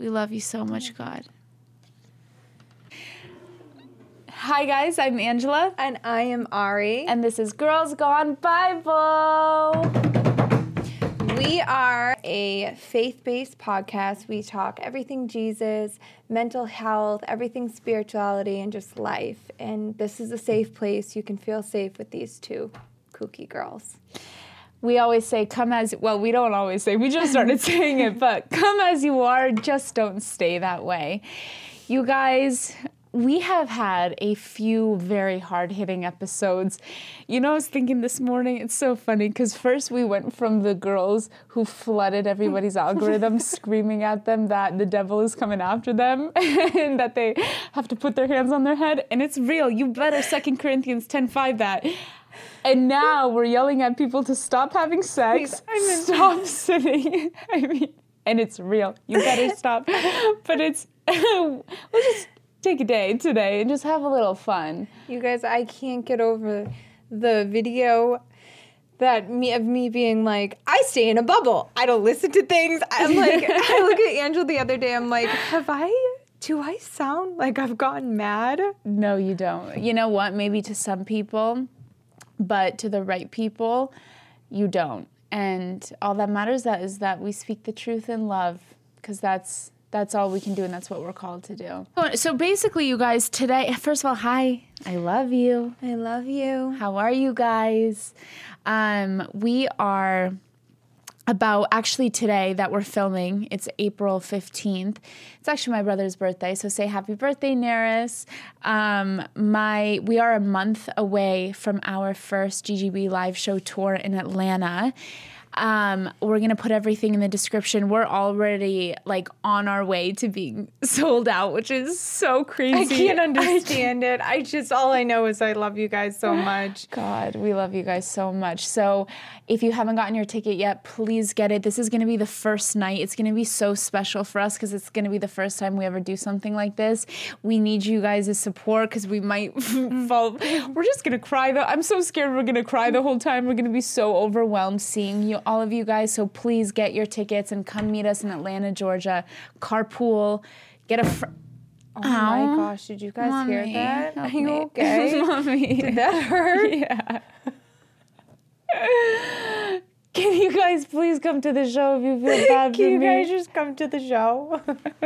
We love you so much, God. Hi, guys. I'm Angela. And I am Ari. And this is Girls Gone Bible. We are a faith-based podcast. We talk everything Jesus, mental health, everything spirituality, and just life. And this is a safe place. You can feel safe with these two kooky girls. We always say, we don't always say, we just started saying it, but come as you are, just don't stay that way. You guys, we have had a few very hard-hitting episodes. You know, I was thinking this morning, it's so funny, because first we went from the girls who flooded everybody's algorithm, screaming at them that the devil is coming after them, and that they have to put their hands on their head, and it's real. You better 2 Corinthians 10:5 that. And now we're yelling at people to stop having sex, stop sinning. And it's real. You better stop. But we'll just take a day today and just have a little fun. You guys, I can't get over the video of me being like, I stay in a bubble. I don't listen to things. I'm like, I look at Angela the other day. I'm like, do I sound like I've gotten mad? No, you don't. You know what? Maybe to some people, but to the right people, you don't. And all that matters is that we speak the truth in love, because that's all we can do, and that's what we're called to do. So basically, you guys, today, first of all, hi. I love you. I love you. How are you guys? We are actually today that we're filming, it's April 15th. It's actually my brother's birthday, so say happy birthday, Neris. We are a month away from our first GGB live show tour in Atlanta. We're going to put everything in the description. We're already on our way to being sold out, which is so crazy. I can't understand it. All I know is I love you guys so much. God, we love you guys so much. So if you haven't gotten your ticket yet, please get it. This is going to be the first night. It's going to be so special for us because it's going to be the first time we ever do something like this. We need you guys' support because we might fall. We're just going to cry though. I'm so scared we're going to cry the whole time. We're going to be so overwhelmed seeing all of you guys. So please get your tickets and come meet us in Atlanta, Georgia. Carpool. Get a Oh my gosh, did you guys Mommy, hear that? Are you me. okay? Mommy. Did that hurt? Yeah. Can you guys please come to the show if you feel bad for me? Can you guys just come to the show?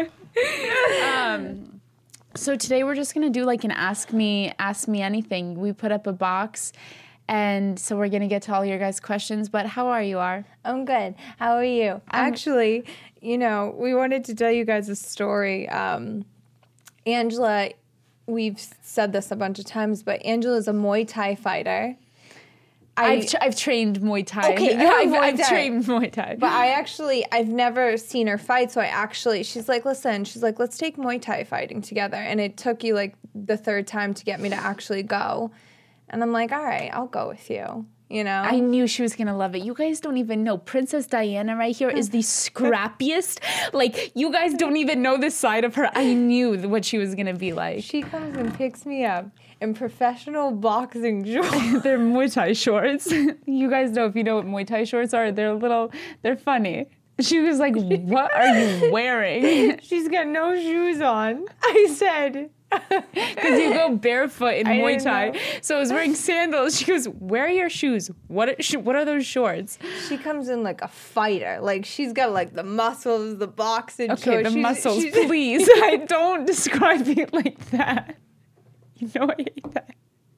So today we're just going to do an ask me anything. We put up a box, and so we're going to get to all your guys' questions. But how are you, Ar? I'm good. How are you? Actually, we wanted to tell you guys a story. Angela, we've said this a bunch of times, but Angela's a Muay Thai fighter. I've trained Muay Thai. Okay, I've trained Muay Thai. But I've never seen her fight, so she's like, listen, let's take Muay Thai fighting together. And it took you the third time to get me to actually go. And I'm like, all right, I'll go with you. I knew she was going to love it. You guys don't even know. Princess Diana right here is the scrappiest. You guys don't even know this side of her. I knew what she was going to be like. She comes and picks me up in professional boxing shorts. They're Muay Thai shorts. You guys know, if you know what Muay Thai shorts are, they're funny. She was like, what are you wearing? She's got no shoes on. I said... Because you go barefoot in Muay Thai. So I was wearing sandals. She goes, where are your shoes? What are those shorts? She comes in like a fighter. She's got the muscles, the boxing shorts. Okay, the muscles, please. I don't describe it like that. You know I hate that.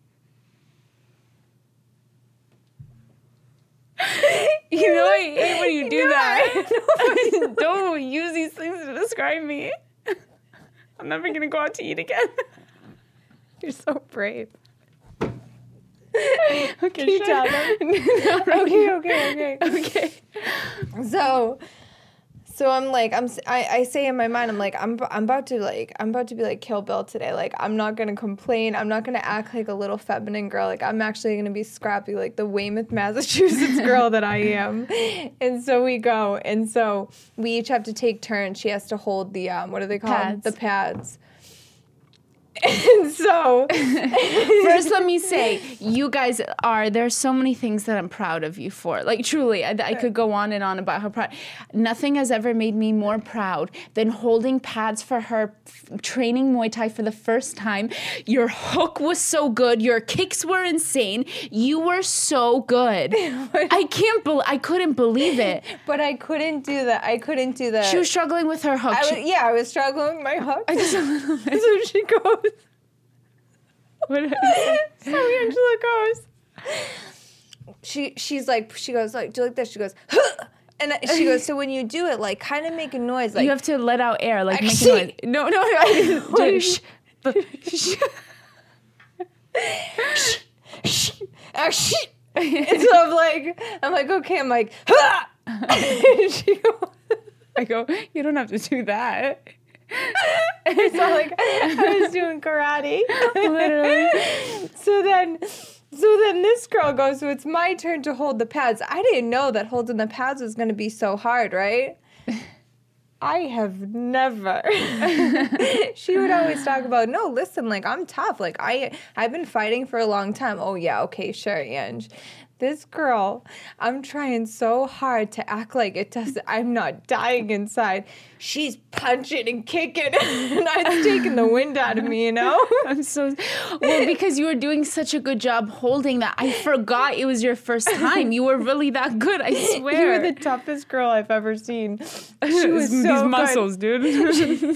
You know I hate when you do that. Don't use these things to describe me. I'm never going to go out to eat again. You're so brave. Okay, can you tell them? Okay. So I say in my mind, I'm about to be like Kill Bill today. I'm not gonna complain. I'm not gonna act like a little feminine girl. I'm actually gonna be scrappy, like the Weymouth, Massachusetts girl that I am. And so we go, and so we each have to take turns. She has to hold the what are they called? Pads. The pads. And so first, let me say, you guys there's so many things that I'm proud of you for. Like, truly, I could go on and on about how proud. Nothing has ever made me more proud than holding pads for her, training Muay Thai for the first time. Your hook was so good. Your kicks were insane. You were so good. I couldn't believe it. But I couldn't do that. She was struggling with her hook. I was struggling with my hook. Just a little bit. So she goes. What did I say? So Angela goes. She goes like, do you like this? She goes, huh! And she goes, so when you do it, like, kind of make a noise, like you have to let out air, like make a noise. No, shh. And so I'm like, okay, I'm like, huh! She goes, I go, you don't have to do that. It's not like I was doing karate. Literally. So then this girl goes, so it's my turn to hold the pads. I didn't know that holding the pads was going to be so hard, right? I have never. She would always talk about, no, listen, like, I'm tough. Like, I've been fighting for a long time. Oh, yeah, okay, sure, Ange. This girl, I'm trying so hard to act like I'm not dying inside. She's punching and kicking, and it's taking the wind out of me, you know? Well, because you were doing such a good job holding that, I forgot it was your first time. You were really that good, I swear. You were the toughest girl I've ever seen. She was so these good. muscles, dude.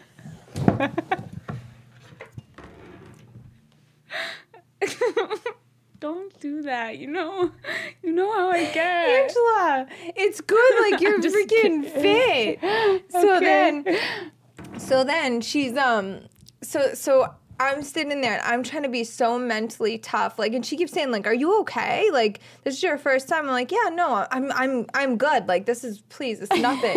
Don't do that, you know how I get. Angela, it's good, like, you're freaking fit. So then she's so I'm sitting there and I'm trying to be so mentally tough, like, and she keeps saying, like, are you okay? Like, this is your first time. I'm like, yeah, no, I'm good. Like, this is, please, it's nothing.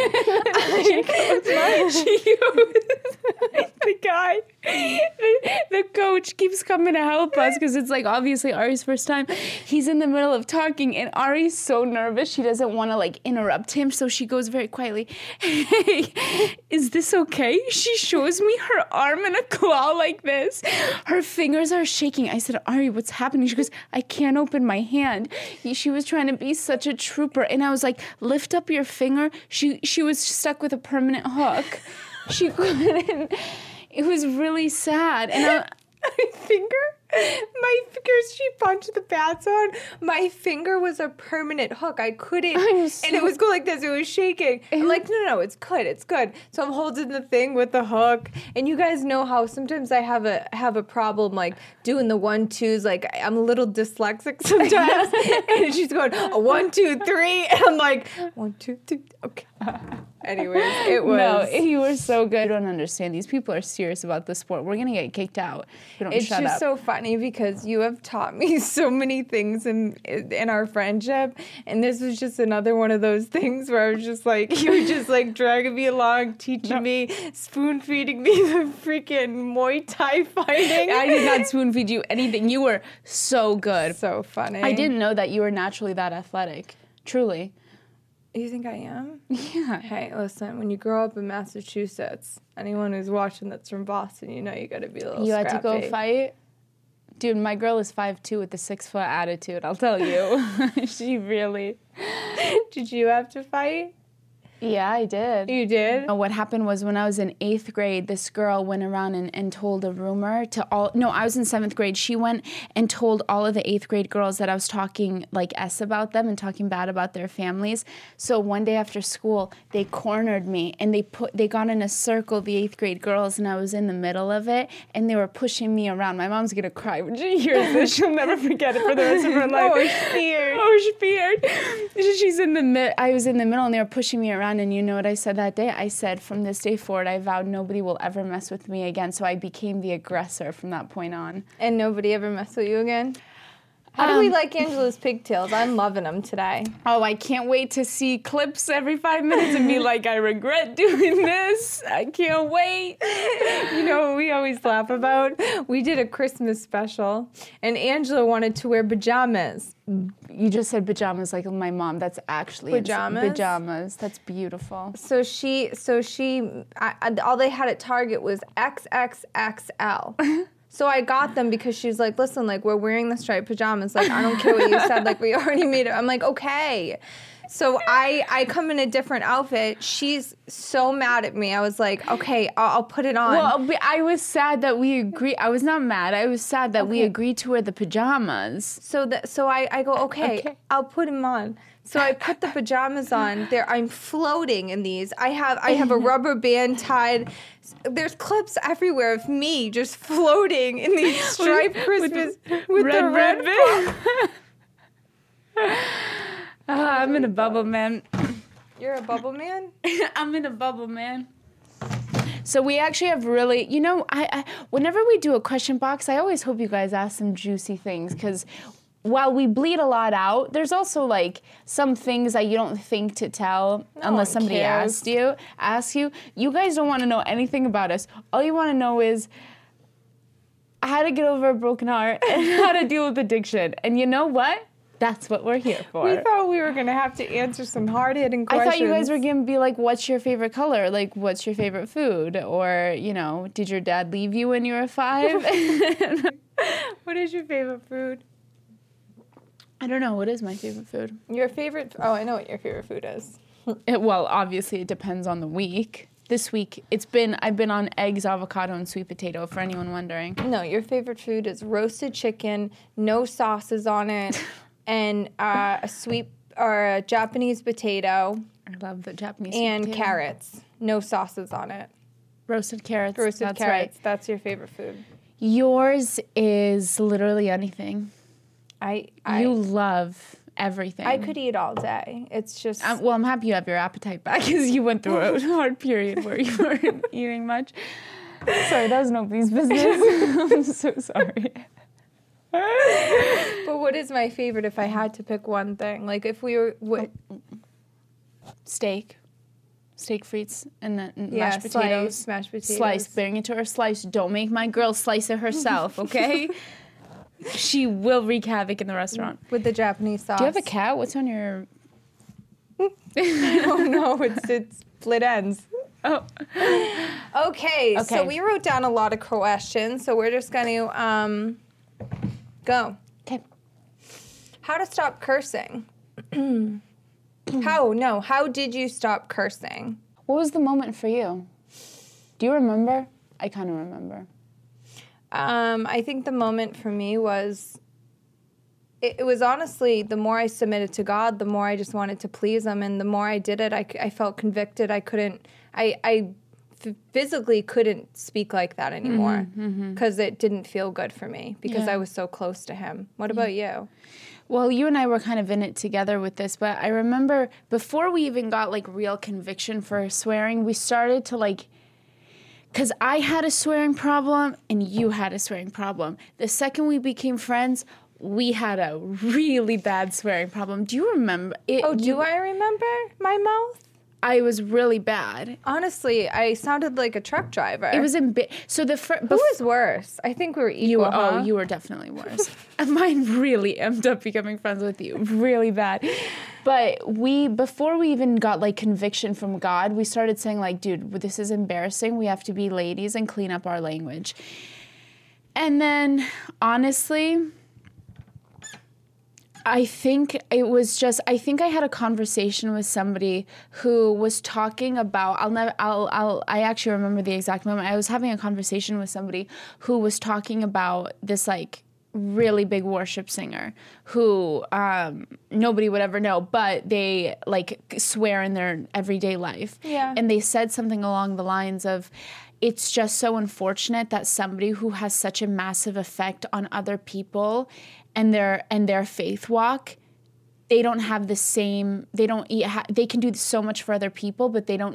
The guy, the coach keeps coming to help us because it's like obviously Ari's first time. He's in the middle of talking and Ari's so nervous. She doesn't want to like interrupt him. So she goes very quietly, hey, is this okay? She shows me her arm and a claw like this. Her fingers are shaking. I said, Ari, what's happening? She goes, I can't open my hand. She was trying to be such a trooper. And I was like, lift up your finger. She was stuck with a permanent hook. She couldn't. It was really sad. And my fingers, she punched the pads on. My finger was a permanent hook. I couldn't. And it was going like this. It was shaking. I'm like, no, it's good. It's good. So I'm holding the thing with the hook. And you guys know how sometimes I have a problem like doing the 1-2s. Like I'm a little dyslexic sometimes. And she's going, 1, 2, 3. And I'm like, 1, 2, 3. Okay. Anyways, it was. No, you were so good. I don't understand. These people are serious about the sport. We're going to get kicked out. It's just so funny because you have taught me so many things in our friendship. And this was just another one of those things where I was just like, you were just like dragging me along, teaching me, spoon feeding me the freaking Muay Thai fighting. I did not spoon feed you anything. You were so good. So funny. I didn't know that you were naturally that athletic. Truly. You think I am? Yeah. Hey, listen, when you grow up in Massachusetts, anyone who's watching that's from Boston, you know you got to be a little You scrappy. had to go fight? Dude, my girl is 5'2" with a 6-foot attitude, I'll tell you. She really... Did you have to fight? Yeah, I did. You did? What happened was when I was in 8th grade, this girl went around and told a rumor to all... No, I was in 7th grade. She went and told all of the 8th grade girls that I was talking like S about them and talking bad about their families. So one day after school, they cornered me and they got in a circle, the 8th grade girls, and I was in the middle of it and they were pushing me around. My mom's going to cry when she hears this. She'll never forget it for the rest of her life. Oh, feared. I was in the middle and they were pushing me around. And you know what I said that day? I said, from this day forward, I vowed nobody will ever mess with me again. So I became the aggressor from that point on. And nobody ever messed with you again? How do we like Angela's pigtails? I'm loving them today. Oh, I can't wait to see clips every 5 minutes and be like, I regret doing this. I can't wait. You know what we always laugh about? We did a Christmas special, and Angela wanted to wear pajamas. You just said pajamas like my mom. That's actually Pajamas? Pajamas. That's beautiful. So all they had at Target was XXXL. So I got them because she's like, listen, like, we're wearing the striped pajamas. Like, I don't care what you said. Like, we already made it. I'm like, okay. So I come in a different outfit. She's so mad at me. I was like, okay, I'll put it on. Well, I was sad that we agreed. I was not mad. I was sad that we agreed to wear the pajamas. So I go, okay, I'll put them on. So I put the pajamas on. I'm floating in these. I have a rubber band tied. There's clips everywhere of me just floating in these striped Christmas with the red ribbon. I'm in a bubble, man. You're a bubble man? I'm in a bubble, man. So we actually have really, I whenever we do a question box, I always hope you guys ask some juicy things because while we bleed a lot out, there's also like some things that you don't think to tell unless somebody asks you. You guys don't want to know anything about us. All you want to know is how to get over a broken heart and how to deal with addiction. And you know what? That's what we're here for. We thought we were going to have to answer some hard-hitting questions. I thought you guys were going to be like, what's your favorite color? Like, what's your favorite food? Or, did your dad leave you when you were 5? What is your favorite food? I don't know. What is my favorite food? Your favorite... Oh, I know what your favorite food is. Well, obviously, it depends on the week. This week, I've been on eggs, avocado, and sweet potato, for anyone wondering. No, your favorite food is roasted chicken, no sauces on it, and a sweet or a Japanese potato. I love the Japanese and potato. Carrots, no sauces on it. Roasted carrots. Roasted carrots. Right. That's your favorite food. Yours is literally anything. You love everything. I could eat all day. It's just... I'm happy you have your appetite back because you went through a hard period where you weren't eating much. Sorry, that was nobody's business. I'm so sorry. But what is my favorite if I had to pick one thing? Like if we were... Steak frites, and then mashed potatoes. Mashed potatoes. Slice. Bring it to her slice. Don't make my girl slice it herself, okay? She will wreak havoc in the restaurant. With the Japanese sauce. Do you have a cat? What's on your... Oh, no, it's split ends. Oh. Okay, so we wrote down a lot of questions, so we're just going to go. Okay. How to stop cursing? How did you stop cursing? What was the moment for you? Do you remember? I kind of remember. I think the moment for me was, it was honestly, the more I submitted to God, the more I just wanted to please Him, and the more I did it, I felt convicted. I physically couldn't speak like that anymore because it didn't feel good for me because I was so close to Him. What about you? Well, you and I were kind of in it together with this, but I remember before we even got like real conviction for swearing, we started to like, because I had a swearing problem and you had a swearing problem. The second we became friends, we had a really bad swearing problem. Do you remember it? Oh, do I remember my mouth? I was really bad. Honestly, I sounded like a truck driver. It was who was worse? I think we were equal. You were definitely worse. Mine really ended up becoming friends with you, really bad. But before we even got like conviction from God, we started saying like, dude, this is embarrassing. We have to be ladies and clean up our language. And then, honestly, I think I had a conversation with somebody who was talking about, I actually remember the exact moment. I was having a conversation with somebody who was talking about this like really big worship singer who nobody would ever know, but they like swear in their everyday life. Yeah. And they said something along the lines of, it's just so unfortunate that somebody who has such a massive effect on other people and their faith walk, they don't have the same, they can do so much for other people, but they don't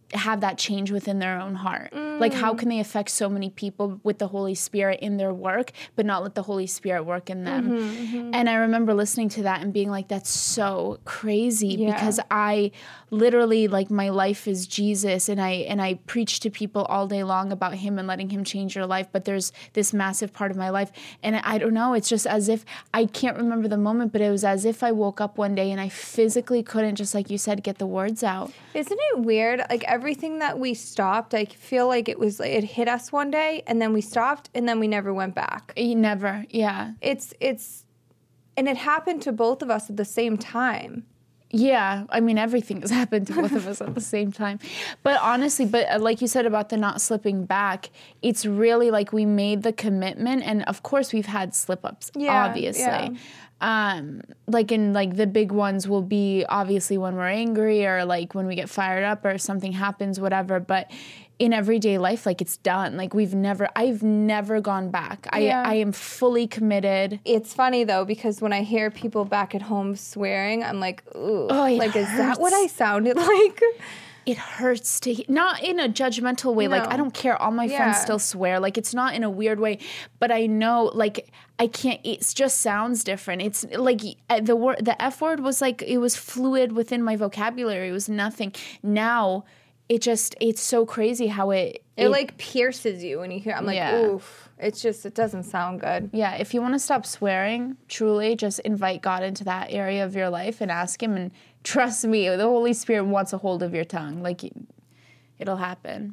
have that change within their own heart. Like, how can they affect so many people with the Holy Spirit in their work, but not let the Holy Spirit work in them? And I remember listening to that and being like, that's so crazy, because I literally, like, my life is Jesus, and I preach to people all day long about him and letting him change your life, but there's this massive part of my life, and I don't know, it's just as if, I can't remember the moment, but it was as if I woke up one day and I physically couldn't, just like you said, get the words out. Isn't it weird? Like, everything that we stopped, I feel like it hit us one day, and then we stopped, and then we never went back. Never, yeah. It's and it happened to both of us at the same time. Yeah, I mean, everything has happened to both of us at the same time. But honestly, like you said about the not slipping back, it's really like we made the commitment, and of course we've had slip-ups, obviously. Yeah. Like, in like the big ones will be obviously when we're angry, or like when we get fired up, or something happens, whatever. But in everyday life, like, it's done. Like, I've never gone back. I am fully committed. It's funny though, because when I hear people back at home swearing, I'm like, ooh, like, is that what I sounded like? It hurts to not in a judgmental way. No. Like, I don't care. All my friends still swear. Like, it's not in a weird way, but I know, like, I can't, it just sounds different. It's like the F word was like, it was fluid within my vocabulary. It was nothing. Now, it's so crazy how it like pierces you when you hear. I'm like, oof. It's just, it doesn't sound good. Yeah, if you want to stop swearing, truly just invite God into that area of your life and ask him, and trust me, the Holy Spirit wants a hold of your tongue. Like, it'll happen.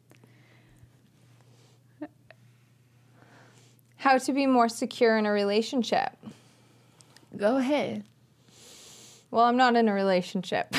How to be more secure in a relationship. Go ahead. Well, I'm not in a relationship.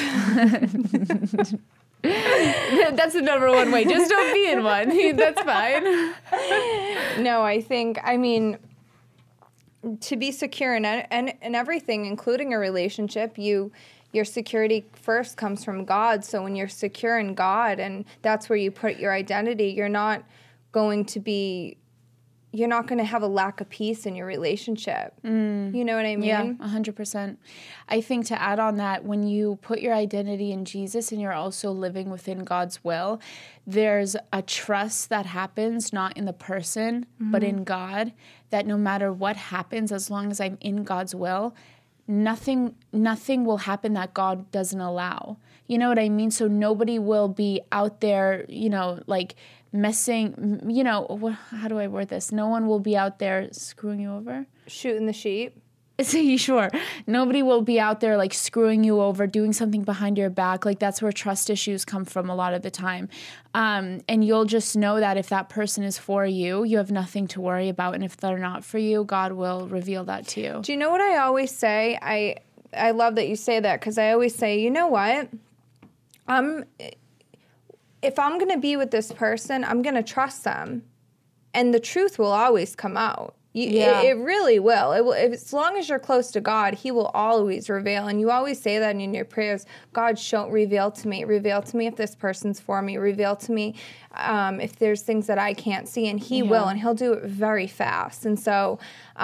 That's the number one way. Just don't be in one. That's fine. No, I mean, to be secure in everything, including a relationship, your security first comes from God. So when you're secure in God, and that's where you put your identity, you're not going to have a lack of peace in your relationship. You know what I mean? Yeah, 100%. I think to add on that, when you put your identity in Jesus and you're also living within God's will, there's a trust that happens not in the person, but in God, that no matter what happens, as long as I'm in God's will, nothing will happen that God doesn't allow. You know what I mean? So nobody will be out there, like, messing, how do I word this? No one will be out there screwing you over. Shooting the sheep. Sure. Nobody will be out there, like, screwing you over, doing something behind your back. Like, that's where trust issues come from a lot of the time. And you'll just know that if that person is for you, you have nothing to worry about. And if they're not for you, God will reveal that to you. Do you know what I always say? I love that you say that, because I always say, you know what? If I'm going to be with this person, I'm going to trust them, and the truth will always come out. It really will. It will. As long as you're close to God, he will always reveal. And you always say that in your prayers, God, reveal to me if this person's for me, reveal to me if there's things that I can't see, and he will, and he'll do it very fast. And so,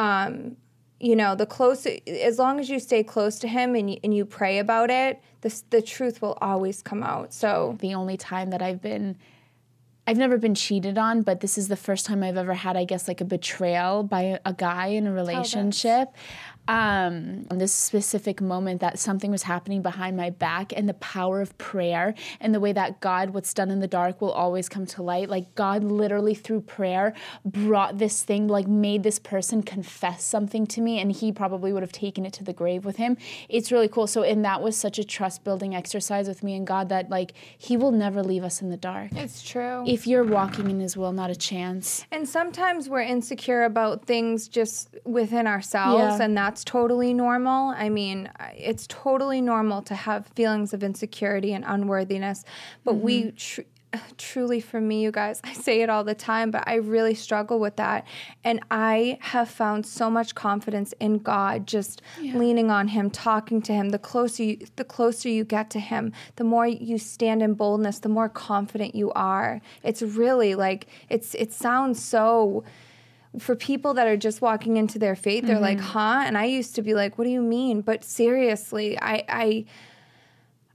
as long as you stay close to him and you pray about it, the truth will always come out. So the only time that I've never been cheated on, but this is the first time I've ever had, I guess, like, a betrayal by a guy in a relationship. This specific moment that something was happening behind my back, and the power of prayer and the way that God, what's done in the dark will always come to light. Like, God literally through prayer brought this thing, like, made this person confess something to me, and he probably would have taken it to the grave with him. It's really cool. So, and that was such a trust building exercise with me and God, that, like, he will never leave us in the dark. It's true. If you're walking in his will, not a chance. And sometimes we're insecure about things just within ourselves, and that's totally normal. I mean, it's totally normal to have feelings of insecurity and unworthiness, but we truly, for me, you guys, I say it all the time, but I really struggle with that. And I have found so much confidence in God, just leaning on him, talking to him. The closer you get to him, the more you stand in boldness, the more confident you are. It's really like, it sounds so... For people that are just walking into their faith, they're like, huh? And I used to be like, what do you mean? But seriously,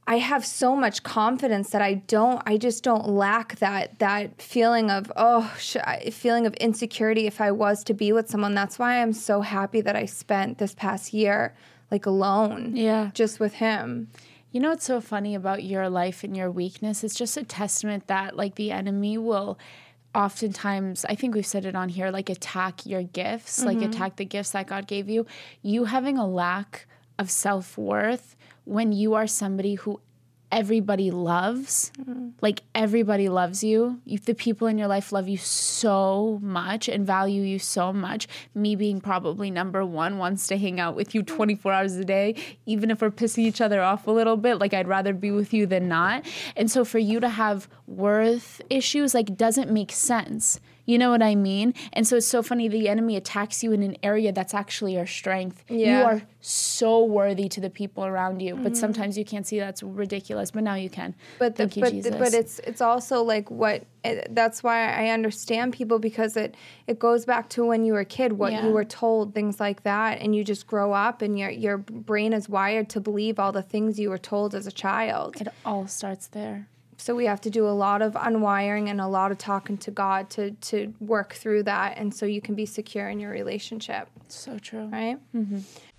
I have so much confidence that I just don't lack that feeling of, feeling of insecurity if I was to be with someone. That's why I'm so happy that I spent this past year like alone. Yeah. Just with him. You know what's so funny about your life and your weakness? It's just a testament that like the enemy will oftentimes, I think we've said it on here, like attack your gifts, like attack the gifts that God gave you. You having a lack of self-worth when you are somebody who everybody loves, like everybody loves you. The people in your life love you so much and value you so much. Me being probably number one wants to hang out with you 24 hours a day, even if we're pissing each other off a little bit. Like I'd rather be with you than not. And so for you to have worth issues, like doesn't make sense. You know what I mean? And so it's so funny. The enemy attacks you in an area that's actually your strength. Yeah. You are so worthy to the people around you. But sometimes you can't see that's ridiculous. But now you can. Thank you, Jesus. But it's also like that's why I understand people, because it goes back to when you were a kid, what you were told, things like that. And you just grow up and your brain is wired to believe all the things you were told as a child. It all starts there. So we have to do a lot of unwiring and a lot of talking to God to work through that, and so you can be secure in your relationship. So true. Right? Mm-hmm.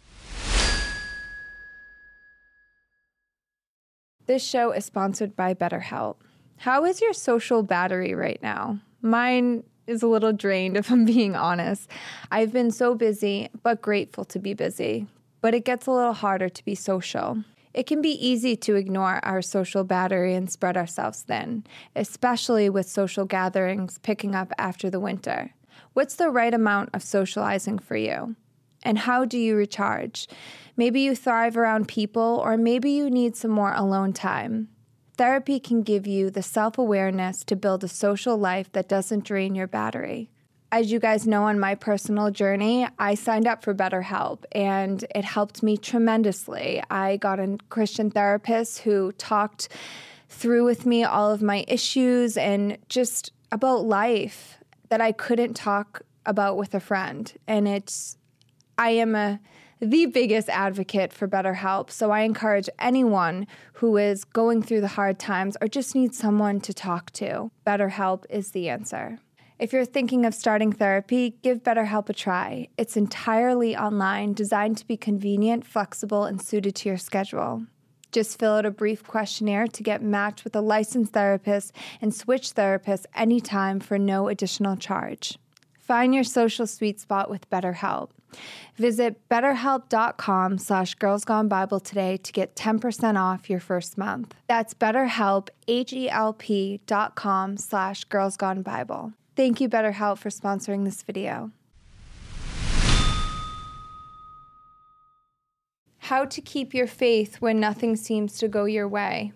This show is sponsored by BetterHelp. How is your social battery right now? Mine is a little drained, if I'm being honest. I've been so busy, but grateful to be busy. But it gets a little harder to be social. It can be easy to ignore our social battery and spread ourselves thin, especially with social gatherings picking up after the winter. What's the right amount of socializing for you? And how do you recharge? Maybe you thrive around people, or maybe you need some more alone time. Therapy can give you the self-awareness to build a social life that doesn't drain your battery. As you guys know, on my personal journey, I signed up for BetterHelp, and it helped me tremendously. I got a Christian therapist who talked through with me all of my issues and just about life that I couldn't talk about with a friend. And I am the biggest advocate for BetterHelp, so I encourage anyone who is going through the hard times or just needs someone to talk to. BetterHelp is the answer. If you're thinking of starting therapy, give BetterHelp a try. It's entirely online, designed to be convenient, flexible, and suited to your schedule. Just fill out a brief questionnaire to get matched with a licensed therapist and switch therapists anytime for no additional charge. Find your social sweet spot with BetterHelp. Visit BetterHelp.com/GirlsGoneBible today to get 10% off your first month. That's BetterHelp, HELP.com/GirlsGoneBible. Thank you, BetterHelp, for sponsoring this video. How to keep your faith when nothing seems to go your way.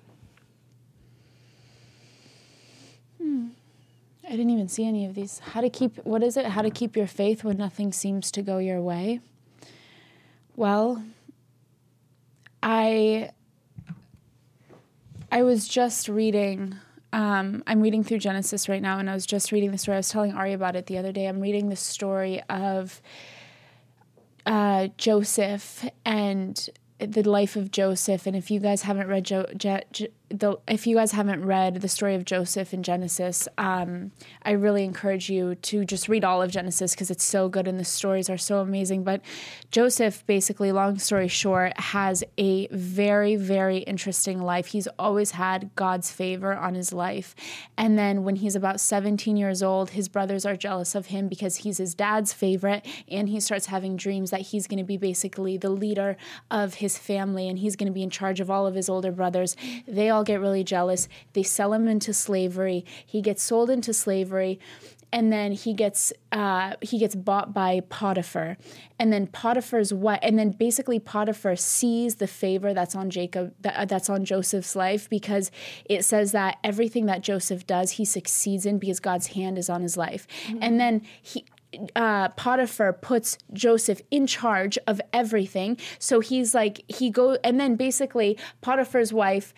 I didn't even see any of these. How to keep your faith when nothing seems to go your way? Well, I was just reading, I'm reading through Genesis right now, and I was just reading the story. I was telling Ari about it the other day. I'm reading the story of Joseph and the life of Joseph. And if you guys haven't read if you guys haven't read the story of Joseph in Genesis, I really encourage you to just read all of Genesis, because it's so good and the stories are so amazing. But Joseph, basically, long story short, has a very, very interesting life. He's always had God's favor on his life. And then when he's about 17 years old, his brothers are jealous of him because he's his dad's favorite, and he starts having dreams that he's going to be basically the leader of his family, and he's going to be in charge of all of his older brothers. They all get really jealous. They sell him into slavery. He gets sold into slavery, and then he gets bought by Potiphar. And then basically Potiphar sees the favor that's on that's on Joseph's life, because it says that everything that Joseph does, he succeeds in because God's hand is on his life. Mm-hmm. And then Potiphar puts Joseph in charge of everything. So and then basically Potiphar's wife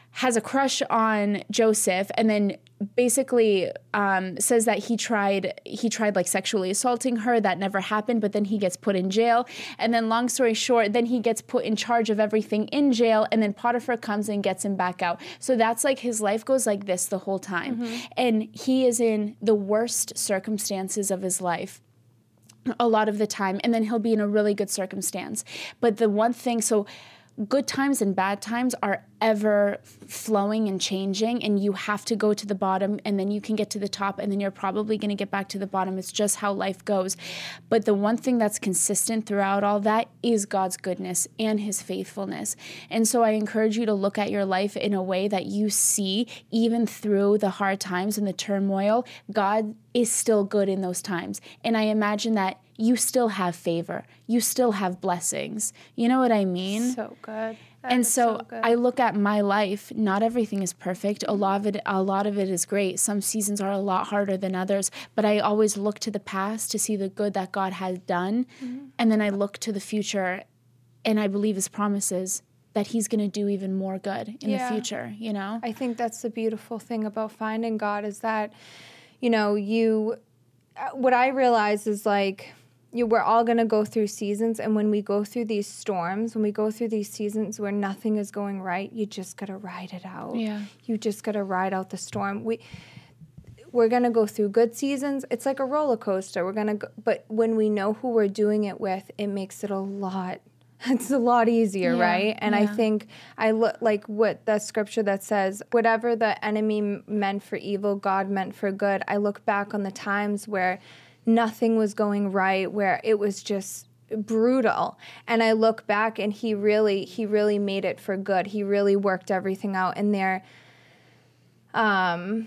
has a crush on Joseph, and then basically says that he tried like sexually assaulting her. That never happened, but then he gets put in jail. And then long story short, then he gets put in charge of everything in jail, and then Potiphar comes and gets him back out. So that's like his life goes like this the whole time. And he is in the worst circumstances of his life a lot of the time, and then he'll be in a really good circumstance. But the one thing, so good times and bad times are ever flowing and changing, and you have to go to the bottom, and then you can get to the top, and then you're probably going to get back to the bottom. It's just how life goes. But the one thing that's consistent throughout all that is God's goodness and his faithfulness. And so I encourage you to look at your life in a way that you see, even through the hard times and the turmoil, God is still good in those times. And I imagine that you still have favor. You still have blessings. You know what I mean? So good. And so I look at my life, not everything is perfect. A lot of it is great. Some seasons are a lot harder than others, but I always look to the past to see the good that God has done. And then I look to the future, and I believe his promises that he's going to do even more good in the future, you know? I think that's the beautiful thing about finding God is that, what I realize is like, we're all going to go through seasons, and when we go through these storms, when we go through these seasons where nothing is going right, you just got to ride it out. Yeah. You just got to ride out the storm. We're going to go through good seasons. It's like a roller coaster. But when we know who we're doing it with, it makes it it's a lot easier, right? And I think I look like what the scripture that says, whatever the enemy meant for evil, God meant for good. I look back on the times where nothing was going right, where it was just brutal. And I look back, and he really made it for good. He really worked everything out. And there, I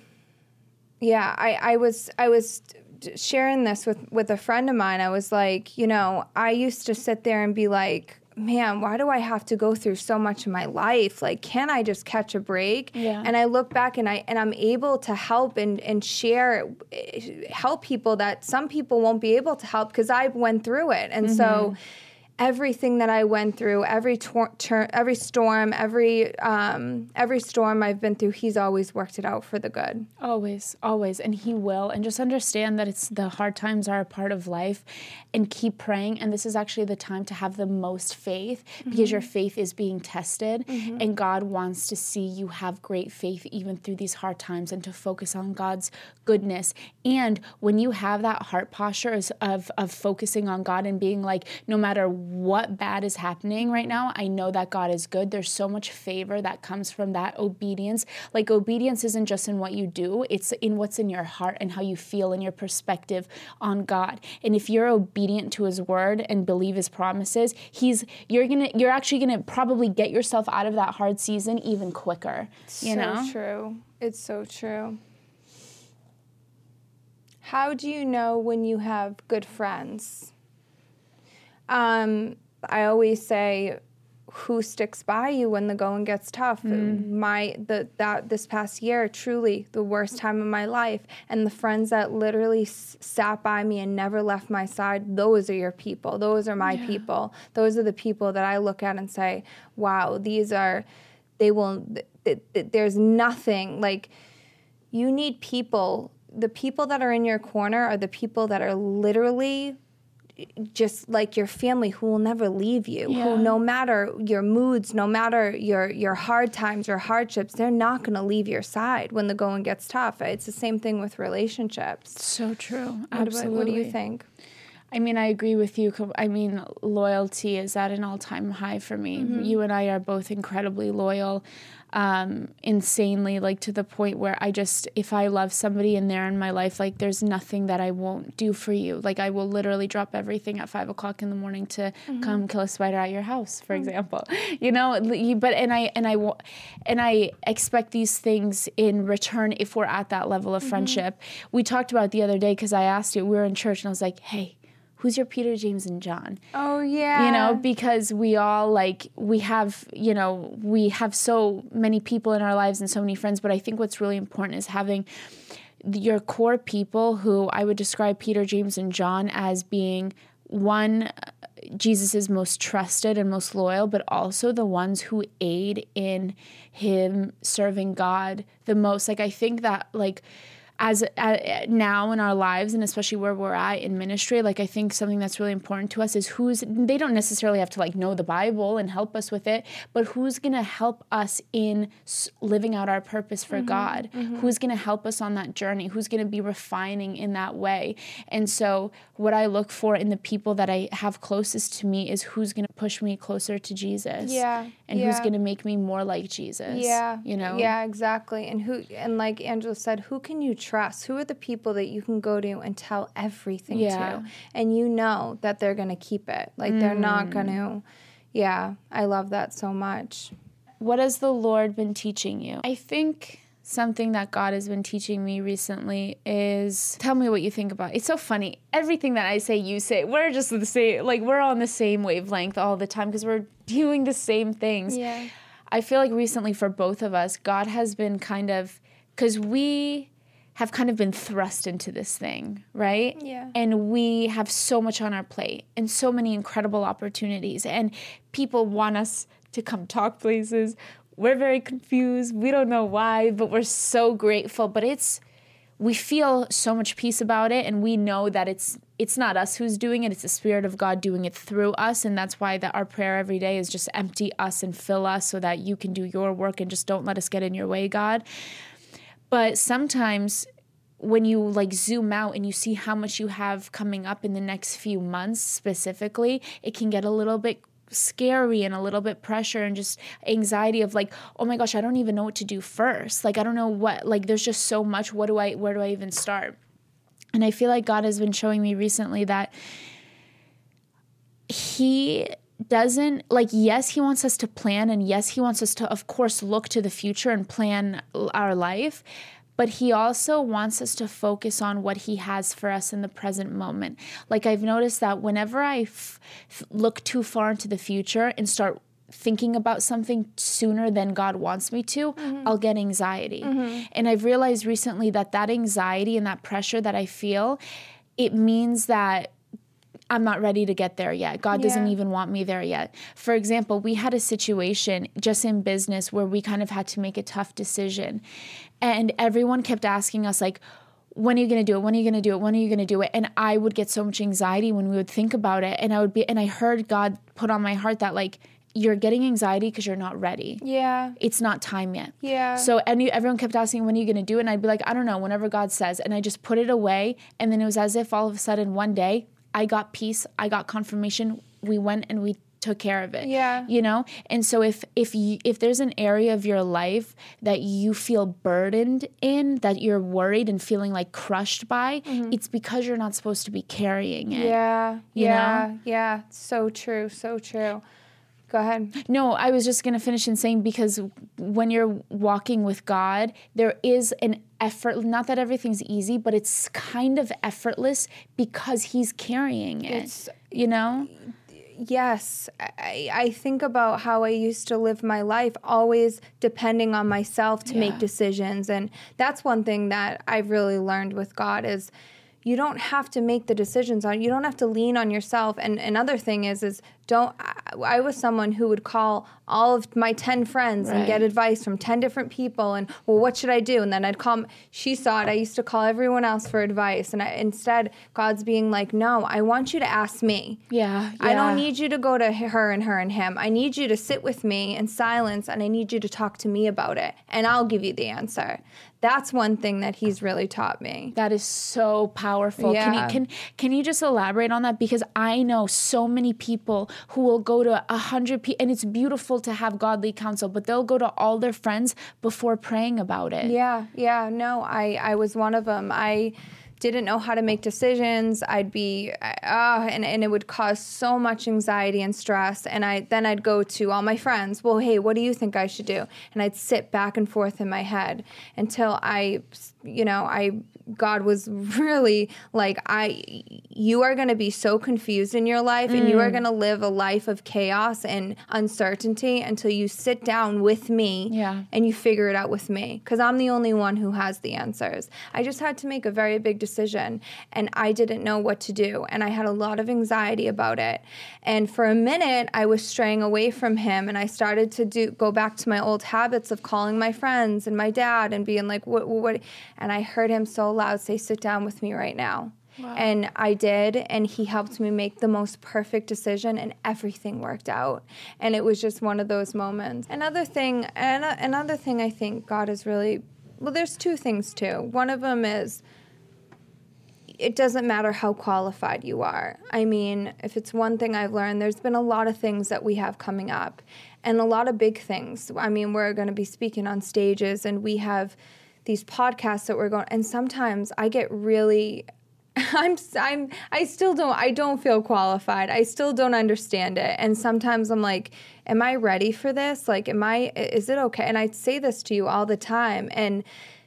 was sharing this with a friend of mine. I was like, I used to sit there and be like, man, why do I have to go through so much in my life? Like, can't I just catch a break? Yeah. And I look back, and I'm able to help and help people that some people won't be able to help because I went through it. And so everything that I went through, every storm, every storm I've been through, he's always worked it out for the good. Always, always. And he will. And just understand that the hard times are a part of life, and keep praying. And this is actually the time to have the most faith, because your faith is being tested, and God wants to see you have great faith even through these hard times, and to focus on God's goodness. And when you have that heart posture of focusing on God and being like, no matter what bad is happening right now, I know that God is good. There's so much favor that comes from that obedience. Like, obedience isn't just in what you do, it's in what's in your heart and how you feel and your perspective on God. And if you're obedient to his word and believe his promises, you're actually gonna probably get yourself out of that hard season even quicker. You know? True. It's so true. How do you know when you have good friends? I always say, who sticks by you when the going gets tough? This past year, truly the worst time of my life, and the friends that literally sat by me and never left my side, those are your people. Those are my people. Those are the people that I look at and say, wow, there's nothing, like, you need people. The people that are in your corner are the people that are literally just like your family, who will never leave you, who, no matter your moods, no matter your hard times or hardships, they're not going to leave your side when the going gets tough. It's the same thing with relationships. So true. Absolutely. What do you think? I mean, I agree with you. I mean, loyalty is at an all-time high for me. You and I are both incredibly loyal, insanely, like, to the point where if I love somebody and they're in my life, like, there's nothing that I won't do for you. Like, I will literally drop everything at 5 o'clock in the morning to come kill a spider at your house, for example. But I expect these things in return if we're at that level of friendship. We talked about it the other day, because I asked you, we were in church, and I was like, hey, who's your Peter, James, and John? Oh, yeah. Because we all, we have so many people in our lives and so many friends, but I think what's really important is having your core people, who I would describe Peter, James, and John as being one, Jesus's most trusted and most loyal, but also the ones who aid in him serving God the most. Like, I think that, like, as now in our lives, and especially where we're at in ministry, like, I think something that's really important to us is they don't necessarily have to, like, know the Bible and help us with it, but who's going to help us in living out our purpose for God? Who's going to help us on that journey? Who's going to be refining in that way? And so what I look for in the people that I have closest to me is who's going to push me closer to Jesus. Yeah. And who's going to make me more like Jesus. Yeah. You know? Yeah, exactly. And like Angela said, who can you trust? Who are the people that you can go to and tell everything to? And you know that they're going to keep it. Like, they're not going to. Yeah, I love that so much. What has the Lord been teaching you? I think something that God has been teaching me recently is, tell me what you think about it. It's so funny. Everything that I say, you say. We're just the same, like, we're on the same wavelength all the time because we're doing the same things. Yeah. I feel like recently for both of us, God has been kind of, because we have kind of been thrust into this thing, right? Yeah. And we have so much on our plate and so many incredible opportunities, and people want us to come talk places. We're very confused. We don't know why, but we're so grateful. But we feel so much peace about it, and we know that it's not us who's doing it. It's the Spirit of God doing it through us, and that's why our prayer every day is just empty us and fill us so that you can do your work, and just don't let us get in your way, God. But sometimes when you, like, zoom out and you see how much you have coming up in the next few months specifically, it can get a little bit scary and a little bit pressure and just anxiety of, like, oh my gosh, I don't even know what to do first. Like, I don't know what, like, there's just so much. Where do I even start? And I feel like God has been showing me recently that he doesn't, like, yes, he wants us to plan, and yes, he wants us to, of course, look to the future and plan our life, but he also wants us to focus on what he has for us in the present moment. Like, I've noticed that whenever I look too far into the future and start thinking about something sooner than God wants me to, I'll get anxiety. And I've realized recently that anxiety and that pressure that I feel, it means that I'm not ready to get there yet. God doesn't even want me there yet. For example, we had a situation just in business where we kind of had to make a tough decision. And everyone kept asking us, like, when are you going to do it? When are you going to do it? When are you going to do it? And I would get so much anxiety when we would think about it. And I heard God put on my heart that, like, you're getting anxiety because you're not ready. Yeah. It's not time yet. Yeah. So everyone kept asking, when are you going to do it? And I'd be like, I don't know, whenever God says. And I just put it away. And then it was as if all of a sudden one day I got peace, I got confirmation, we went and we took care of it. Yeah. You know? And so if there's an area of your life that you feel burdened in, that you're worried and feeling like crushed by, it's because you're not supposed to be carrying it. Yeah. You know? Yeah. So true. So true. Go ahead. No, I was just going to finish in saying, because when you're walking with God, there is an effort, not that everything's easy, but it's kind of effortless because he's carrying it, you know? Yes. I think about how I used to live my life, always depending on myself to make decisions. And that's one thing that I've really learned with God is you don't have to make the decisions you don't have to lean on yourself. And another thing is I was someone who would call all of my 10 friends and get advice from 10 different people and, well, what should I do? And then I'd call, she saw it, I used to call everyone else for advice. And instead, God's being like, no, I want you to ask me. Yeah. I don't need you to go to her and him. I need you to sit with me in silence, and I need you to talk to me about it, and I'll give you the answer. That's one thing that he's really taught me. That is so powerful. Yeah. Can you just elaborate on that? Because I know so many people who will go to 100 people, and it's beautiful to have godly counsel, but they'll go to all their friends before praying about it. Yeah. No, I was one of them. I didn't know how to make decisions. I'd be, and it would cause so much anxiety and stress. And then I'd go to all my friends. Well, hey, what do you think I should do? And I'd sit back and forth in my head until God was really like, you are going to be so confused in your life, and you are going to live a life of chaos and uncertainty until you sit down with me and you figure it out with me, because I'm the only one who has the answers. I just had to make a very big decision decision, and I didn't know what to do, and I had a lot of anxiety about it. And for a minute, I was straying away from him, and I started to go back to my old habits of calling my friends and my dad and being like, what? And I heard him so loud say, "Sit down with me right now." Wow. And I did, and he helped me make the most perfect decision, and everything worked out. And it was just one of those moments. Another thing I think God is really, well, there's two things too. One of them is, it doesn't matter how qualified you are. I mean, if it's one thing I've learned, there's been a lot of things that we have coming up, and a lot of big things. I mean, we're going to be speaking on stages, and we have these podcasts that we're going, and sometimes I get really... I don't feel qualified. I still don't understand it. And sometimes I'm like, am I ready for this? Like, is it okay? And I say this to you all the time. And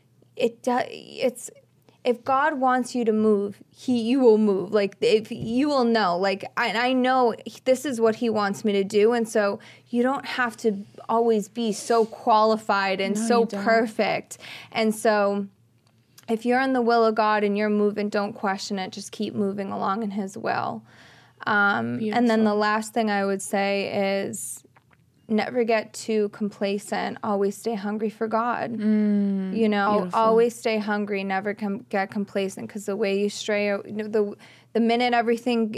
it's, if God wants you to move, you will move. Like, if you will know, like, I know this is what he wants me to do. And so you don't have to always be so qualified and so perfect. And so, if you're in the will of God and you're moving, don't question it. Just keep moving along in his will. And then the last thing I would say is never get too complacent. Always stay hungry for God. Always stay hungry. Never get complacent, because the way you stray, the minute everything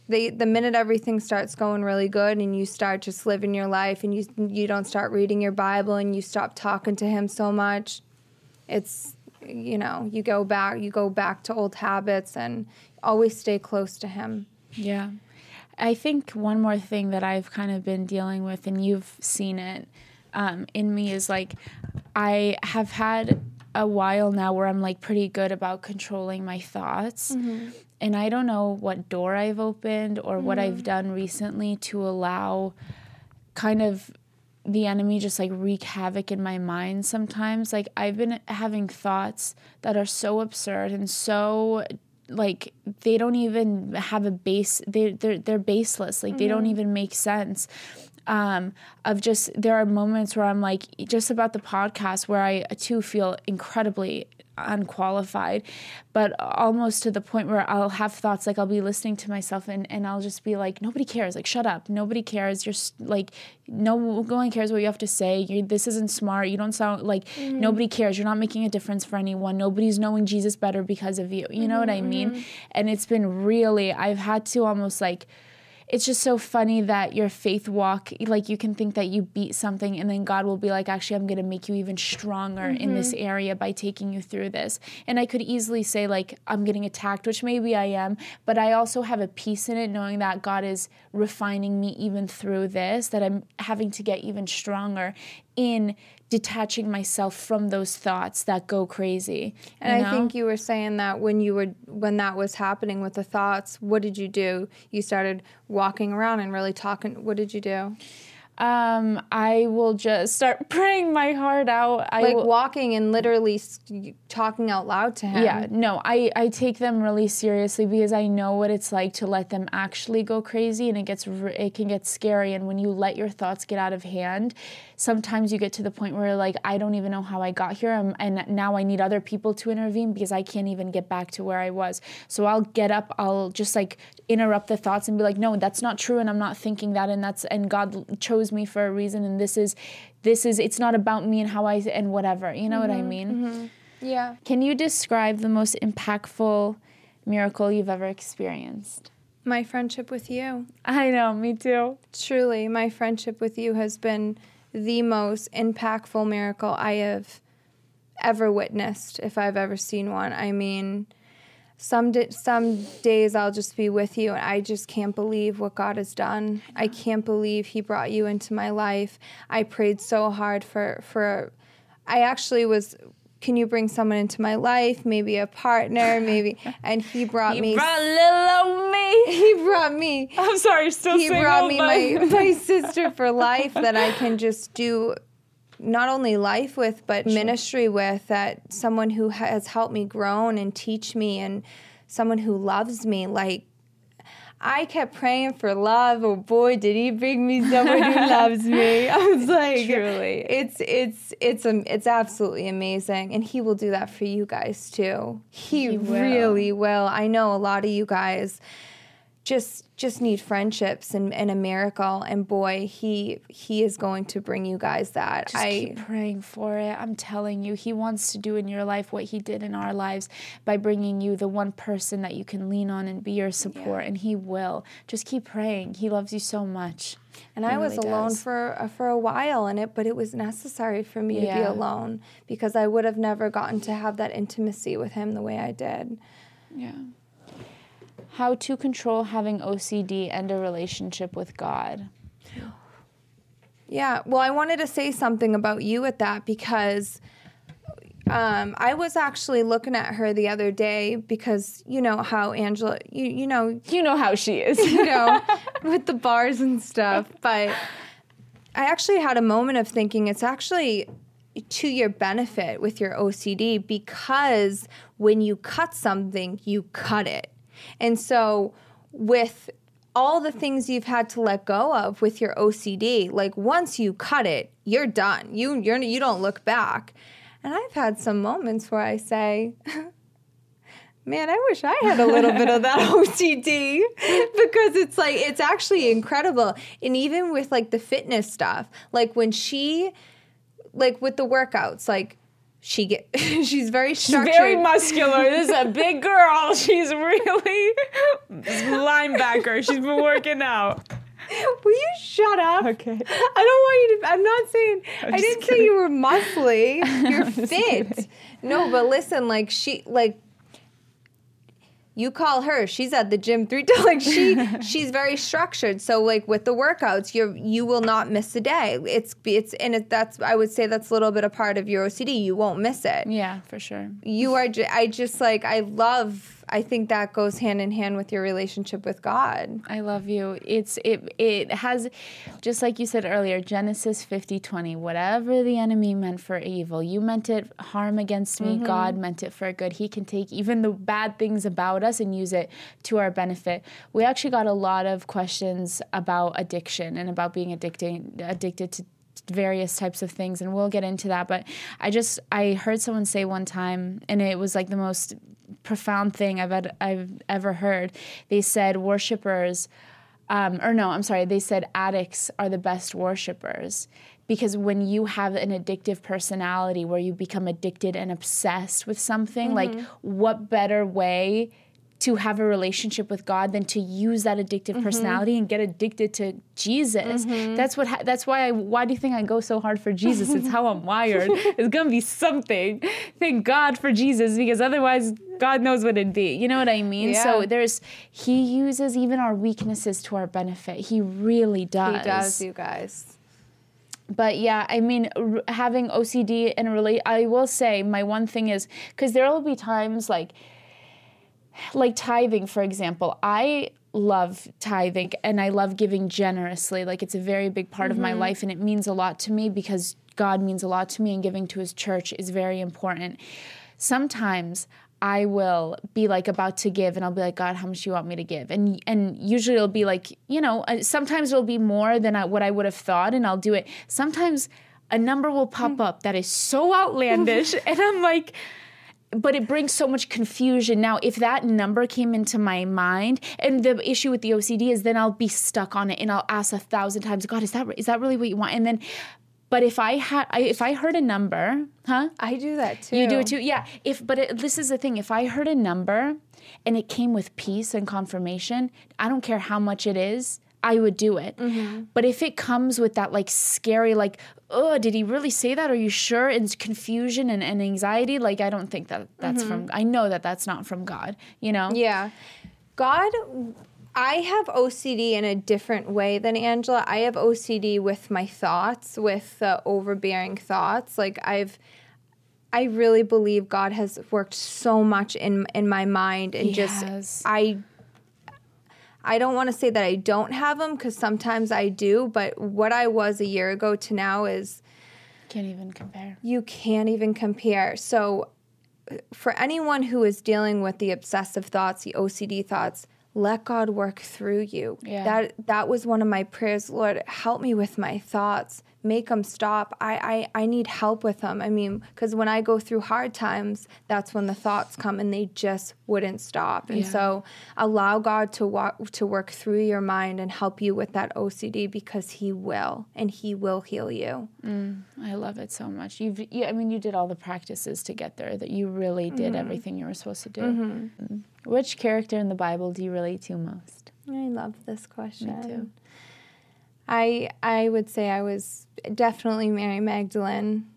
starts going really good and you start just living your life and you don't start reading your Bible and you stop talking to him so much, it's... you go back to old habits, and always stay close to him. Yeah. I think one more thing that I've kind of been dealing with, and you've seen it in me, is like, I have had a while now where I'm like pretty good about controlling my thoughts. Mm-hmm. And I don't know what door I've opened or what I've done recently to allow kind of the enemy just like wreak havoc in my mind sometimes. Like, I've been having thoughts that are so absurd and so like they don't even have a base. They're baseless. Like, they don't even make sense. There are moments where I'm like, just about the podcast, where I too feel incredibly unqualified, but almost to the point where I'll have thoughts like, I'll be listening to myself and I'll just be like, nobody cares. Like, shut up. Nobody cares. You're like, no one cares what you have to say. This isn't smart. You don't sound like nobody cares. You're not making a difference for anyone. Nobody's knowing Jesus better because of you. You know what I mean? And it's been really, I've had to almost like, it's just so funny that your faith walk, like, you can think that you beat something and then God will be like, actually, I'm going to make you even stronger in this area by taking you through this. And I could easily say, like, I'm getting attacked, which maybe I am, but I also have a peace in it, knowing that God is refining me even through this, that I'm having to get even stronger in detaching myself from those thoughts that go crazy. And I think you were saying that when that was happening with the thoughts, what did you do? You started walking around and really talking. What did you do? I will just start praying my heart out. Walking and literally talking out loud to him. Yeah, no, I take them really seriously, because I know what it's like to let them actually go crazy, and it can get scary. And when you let your thoughts get out of hand, sometimes you get to the point where, like, I don't even know how I got here, and now I need other people to intervene because I can't even get back to where I was. So I'll get up, I'll just like interrupt the thoughts and be like, no, that's not true, and I'm not thinking that, and God chose me for a reason, and this is it's not about me and how and whatever. You know what I mean? Mm-hmm. Yeah. Can you describe the most impactful miracle you've ever experienced? My friendship with you. I know, me too. Truly, my friendship with you has been the most impactful miracle I have ever witnessed, if I've ever seen one. I mean, some days I'll just be with you and I just can't believe what God has done. I can't believe he brought you into my life. I prayed so hard I actually was, can you bring someone into my life? Maybe a partner, maybe. And he brought me. He brought little old me. He brought me. I'm sorry, still He brought me my sister for life that I can just do not only life with, but ministry with, that someone who has helped me grow and teach me, and someone who loves me. Like, I kept praying for love. Oh boy, did he bring me someone who loves me. I was like, Truly. It's absolutely amazing. And he will do that for you guys too. He will. really will. I know a lot of you guys just need friendships and a miracle, and boy, he is going to bring you guys that. Just keep praying for it. I'm telling you, he wants to do in your life what he did in our lives by bringing you the one person that you can lean on and be your support, and he will. Just keep praying. He loves you so much. And I was alone for a while in it, but it was necessary for me to be alone, because I would have never gotten to have that intimacy with him the way I did. Yeah. How to control having OCD and a relationship with God. Yeah, well, I wanted to say something about you at that, because I was actually looking at her the other day, because you know how Angela, you know how she is, with the bars and stuff. But I actually had a moment of thinking it's actually to your benefit with your OCD, because when you cut something, you cut it. And so with all the things you've had to let go of with your OCD, like once you cut it, you're done. You don't look back. And I've had some moments where I say, man, I wish I had a little bit of that OCD, because it's like, it's actually incredible. And even with like the fitness stuff, like when she, like with the workouts, like she's very structured. She's very muscular. This is a big girl. She's really linebacker. She's been working out. Will you shut up? Okay. I don't want you to. I'm not saying. I didn't say you were muscly. You're fit. Kidding. No, but listen, like you call her. She's at the gym 3 times. Like she's very structured. So like with the workouts, you will not miss a day. That's I would say that's a little bit a part of your OCD. You won't miss it. Yeah, for sure. You are. I think that goes hand in hand with your relationship with God. I love you. It has, just like you said earlier, Genesis 50:20. Whatever the enemy meant for evil, you meant it harm against me. God meant it for good. He can take even the bad things about us and use it to our benefit. We actually got a lot of questions about addiction and about being addicted to various types of things, and we'll get into that. But I heard someone say one time, and it was like the most profound thing I've ever heard. They said worshipers, they said addicts are the best worshipers, because when you have an addictive personality where you become addicted and obsessed with something, like what better way to have a relationship with God than to use that addictive personality and get addicted to Jesus. Why do you think I go so hard for Jesus? It's how I'm wired. It's going to be something. Thank God for Jesus, because otherwise God knows what it'd be. You know what I mean? Yeah. So he uses even our weaknesses to our benefit. He really does. He does, you guys. But yeah, I mean, having OCD and I will say my one thing is, because there will be times like tithing, for example. I love tithing and I love giving generously. Like it's a very big part of my life, and it means a lot to me because God means a lot to me, and giving to his church is very important. Sometimes I will be like about to give and I'll be like, God, how much do you want me to give? And usually it'll be like, sometimes it'll be more than what I would have thought, and I'll do it. Sometimes a number will pop up that is so outlandish and I'm like, but it brings so much confusion. Now, if that number came into my mind, and the issue with the OCD is then I'll be stuck on it and I'll ask 1,000 times, God, is that really what you want? And then, but if I heard a number, I do that too. You do it too? Yeah. This is the thing. If I heard a number and it came with peace and confirmation, I don't care how much it is, I would do it. But if it comes with that like scary, like, oh, did he really say that? Are you sure? And confusion and anxiety, like I don't think that's from, I know that's not from God, Yeah. God, I have OCD in a different way than Angela. I have OCD with my thoughts, with overbearing thoughts. Like I really believe God has worked so much in my mind, and I don't want to say that I don't have them, because sometimes I do, but what I was a year ago to now is... Can't even compare. You can't even compare. So for anyone who is dealing with the obsessive thoughts, the OCD thoughts, let God work through you. Yeah. That was one of my prayers. Lord, help me with my thoughts. Make them stop. I need help with them. I mean, because when I go through hard times, that's when the thoughts come and they just wouldn't stop. And so allow God to work through your mind and help you with that OCD, because he will, and he will heal you. I love it so much. You did all the practices to get there, that you really did everything you were supposed to do. Which character in the Bible do you relate to most? I love this question. Me too. I would say I was definitely Mary Magdalene.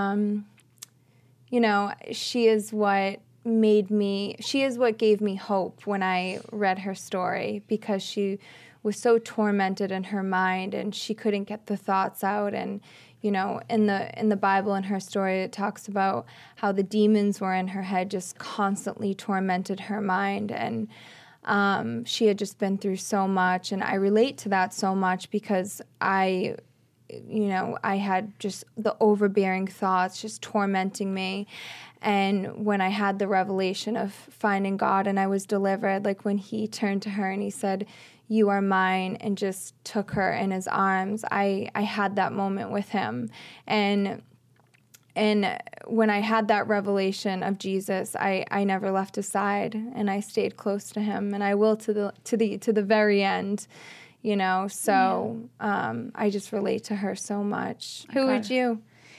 She is what gave me hope when I read her story, because she was so tormented in her mind and she couldn't get the thoughts out. And, in the Bible, in her story, it talks about how the demons were in her head, just constantly tormented her mind. And she had just been through so much, and I relate to that so much, because I had just the overbearing thoughts just tormenting me. And when I had the revelation of finding God and I was delivered, like when he turned to her and he said, "You are mine," and just took her in his arms, I had that moment with him. And when I had that revelation of Jesus, I never left his side, and I stayed close to him, and I will to the very end, So I just relate to her so much. Who would you?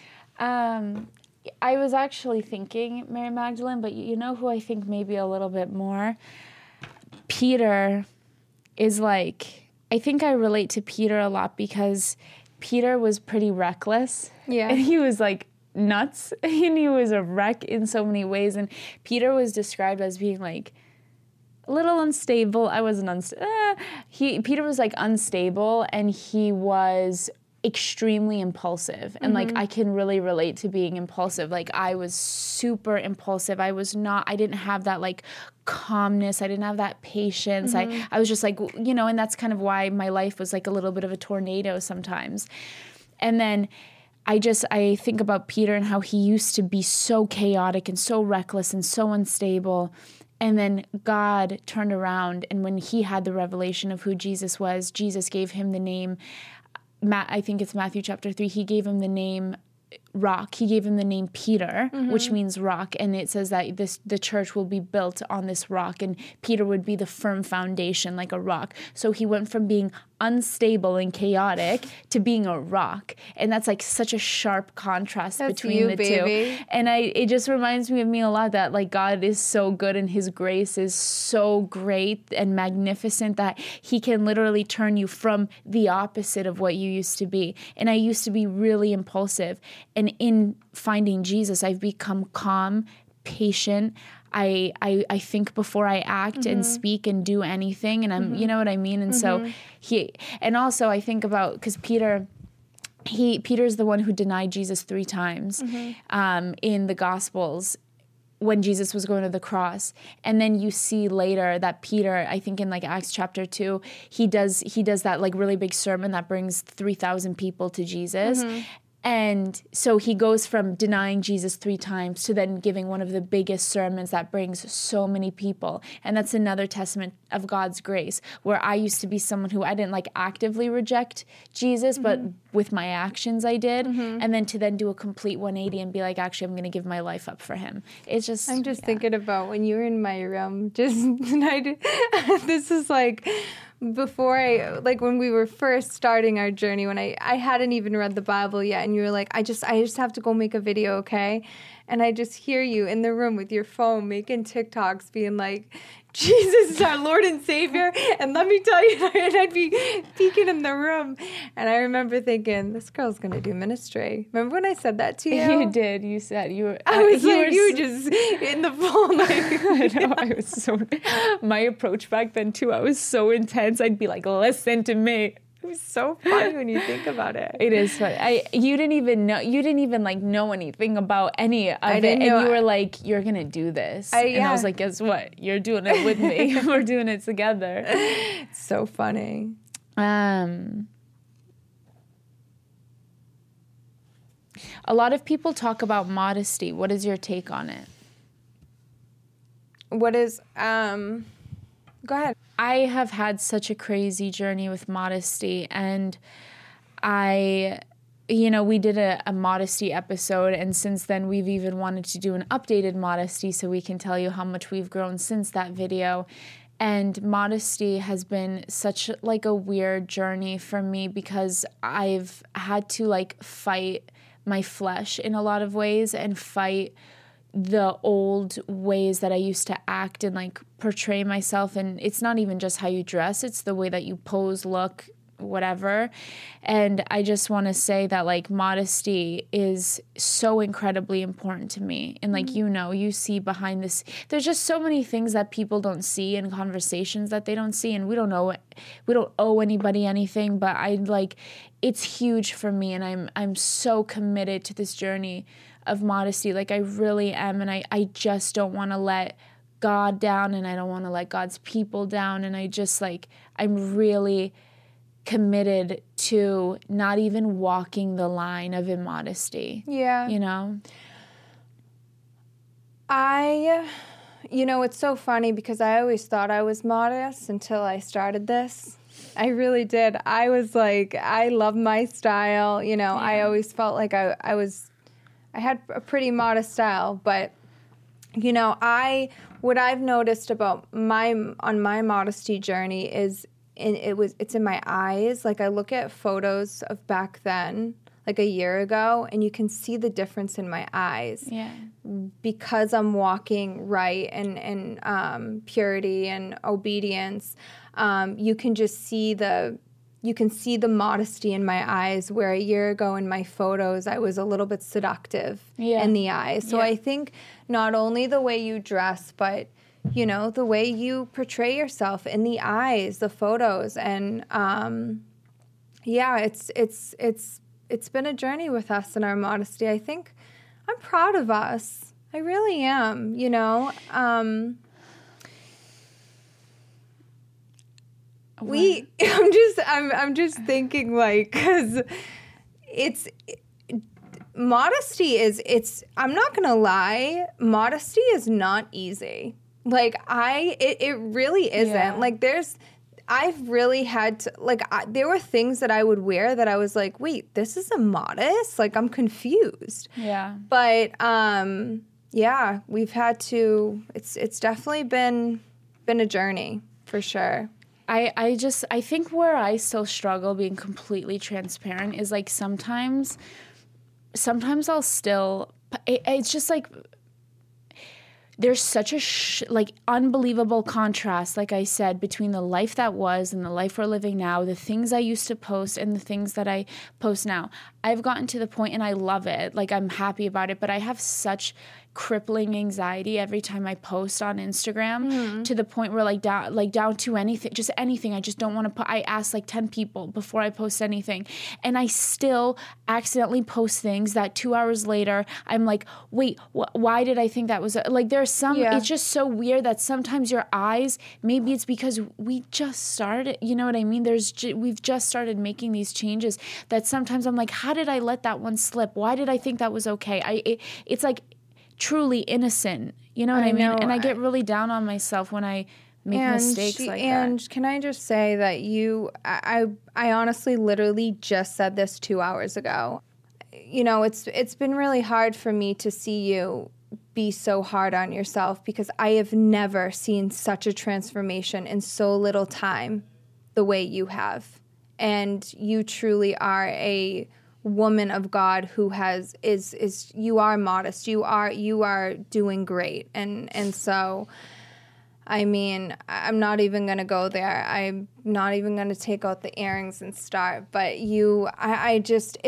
I was actually thinking Mary Magdalene, but you know who I think maybe a little bit more? Peter is like, I think I relate to Peter a lot, because Peter was pretty reckless. Yeah. And he was like nuts, and he was a wreck in so many ways. And Peter was described as being like a little unstable. I wasn't unstable. Peter was like unstable, and he was extremely impulsive. And like, I can really relate to being impulsive. Like, I was super impulsive. I didn't have that like calmness. I didn't have that patience. I was just like, and that's kind of why my life was like a little bit of a tornado sometimes. And then I think about Peter and how he used to be so chaotic and so reckless and so unstable. And then God turned around, and when he had the revelation of who Jesus was, Jesus gave him the name, I think it's Matthew chapter 3, he gave him the name rock. He gave him the name Peter, which means rock. And it says that the church will be built on this rock, and Peter would be the firm foundation, like a rock. So he went from being unstable and chaotic to being a rock. And that's like such a sharp contrast between the two. And it just reminds me a lot that like God is so good, and his grace is so great and magnificent that he can literally turn you from the opposite of what you used to be. And I used to be really impulsive. And in finding Jesus, I've become calm, patient. I think before I act and speak and do anything, and I'm, you know what I mean? And so and also I think about, because Peter's the one who denied Jesus 3 times in the Gospels when Jesus was going to the cross. And then you see later that Peter, I think in like Acts chapter 2, he does that like really big sermon that brings 3,000 people to Jesus. And so he goes from denying Jesus 3 times to then giving one of the biggest sermons that brings so many people. And that's another testament of God's grace, where I used to be someone who I didn't like actively reject Jesus, but with my actions I did. And then to then do a complete 180 and be like, actually, I'm going to give my life up for him. It's just, I'm just thinking about when you were in my room just tonight. This is like before when we were first starting our journey, when I hadn't even read the Bible yet, and you were like, I just have to go make a video, okay? And I just hear you in the room with your phone making TikToks being like, Jesus is our Lord and Savior, and let me tell you, and I'd be peeking in the room. And I remember thinking, this girl's going to do ministry. Remember when I said that to you? You did. You said you were. I was like, you were just in the phone. I know. I was so. My approach back then too, I was so intense. I'd be like, listen to me. It was so funny when you think about it. It is funny. You didn't even like know anything about any of it, and you were like, "You're gonna do this," and I was like, "Guess what? You're doing it with me. We're doing it together." It's so funny. A lot of people talk about modesty. What is your take on it? What is Go ahead. I have had such a crazy journey with modesty, and we did a modesty episode, and since then we've even wanted to do an updated modesty so we can tell you how much we've grown since that video. And modesty has been such like a weird journey for me because I've had to like fight my flesh in a lot of ways and fight the old ways that I used to act and like portray myself. And it's not even just how you dress, it's the way that you pose, look, whatever. And I just want to say that like modesty is so incredibly important to me. And like, you see behind this, there's just so many things that people don't see in conversations that they don't see. And we don't owe anybody anything, but it's huge for me. And I'm so committed to this journey of modesty. Like I really am. And I just don't want to let God down, and I don't want to let God's people down. And I just I'm really committed to not even walking the line of immodesty. Yeah. It's so funny because I always thought I was modest until I started this. I really did. I was like, I love my style. I always felt like I had a pretty modest style, but what I've noticed about my modesty journey is it's in my eyes. Like I look at photos of back then, like a year ago, and you can see the difference in my eyes. Yeah. Because I'm walking right and purity and obedience. You can just see the modesty in my eyes, where a year ago in my photos I was a little bit seductive in the eyes. So I think not only the way you dress, but the way you portray yourself in the eyes, the photos, and it's been a journey with us in our modesty. I think I'm proud of us. I really am. I'm just thinking because modesty is. I'm not gonna lie. Modesty is not easy. It really isn't. Yeah. I've really had to, there were things that I would wear that I was like, wait, this is immodest? I'm confused. Yeah. But, we've had to, it's definitely been a journey, for sure. I think where I still struggle being completely transparent is sometimes I'll still, it's just there's such a unbelievable contrast, like I said, between the life that was and the life we're living now, the things I used to post and the things that I post now. I've gotten to the point, and I love it, I'm happy about it, but I have such crippling anxiety every time I post on Instagram, to the point where down to anything I just don't want to put. I ask 10 people before I post anything, and I still accidentally post things that 2 hours later I'm like, wait, why did I think that was there's some it's just so weird that sometimes your eyes, maybe it's because we just started, you know what I mean, we've just started making these changes, that sometimes I'm like, how did I let that one slip? Why did I think that was okay? It's truly innocent, you know what I mean? And I get really down on myself when I make mistakes like that. And can I just say that I honestly literally just said this 2 hours ago. It's been really hard for me to see you be so hard on yourself, because I have never seen such a transformation in so little time the way you have. And you truly are a woman of God who is you are modest. You are doing great. And so, I mean, I'm not even going to go there. I'm not even going to take out the earrings and start, but it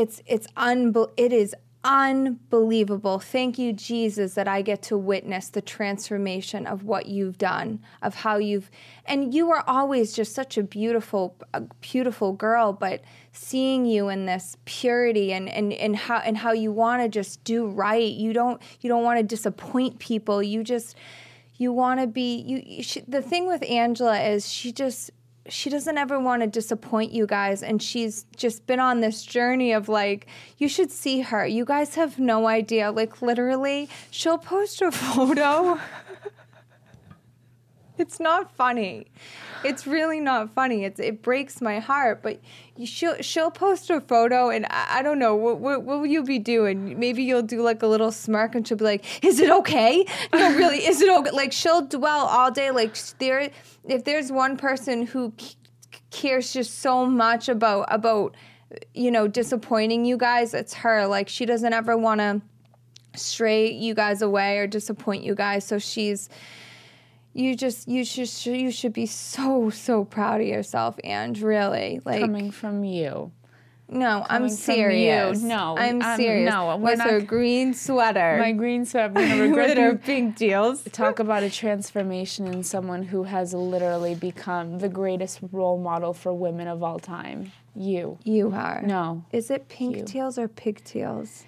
is unbelievable. Thank you, Jesus, that I get to witness the transformation of what you've done, of how and you were always just such a beautiful girl, but seeing you in this purity and how you want to just do right. You don't want to disappoint people. You want to be, the thing with Angela is she doesn't ever want to disappoint you guys, and she's just been on this journey of you should see her. You guys have no idea. Literally, she'll post a photo. It's not funny. It's really not funny. It breaks my heart. But she'll post a photo, and I don't know what will you be doing. Maybe you'll do like a little smirk, and she'll be like, "Is it okay? No, really, is it okay?" Like she'll dwell all day. Like if there's one person who cares just so much about disappointing you guys, it's her. Like she doesn't ever want to stray you guys away or disappoint you guys. So you should be so proud of yourself, and really, like, coming from you. No, I'm serious. No, I'm serious. No, with her green sweater. My green sweater. I'm gonna regret with her pink deals. Talk about a transformation in someone who has literally become the greatest role model for women of all time. You. You are. No. Is it pink tails or pigtails?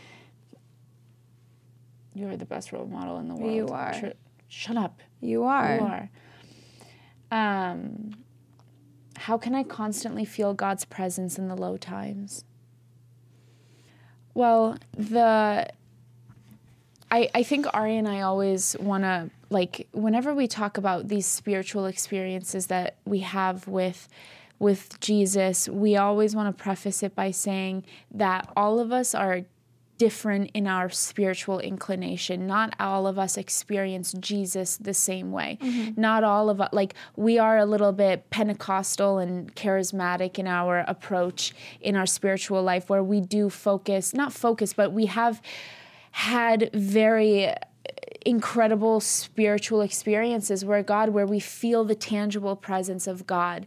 You're the best role model in the world. You are. Shut up. You are. You are. How can I constantly feel God's presence in the low times? Well, I think Ari and I always want to, like, whenever we talk about these spiritual experiences that we have with Jesus, we always want to preface it by saying that all of us are different in our spiritual inclination. Not all of us experience Jesus the same way. Mm-hmm. Not all of us, like, we are a little bit Pentecostal and charismatic in our approach in our spiritual life, where we do but we have had very incredible spiritual experiences where we feel the tangible presence of God.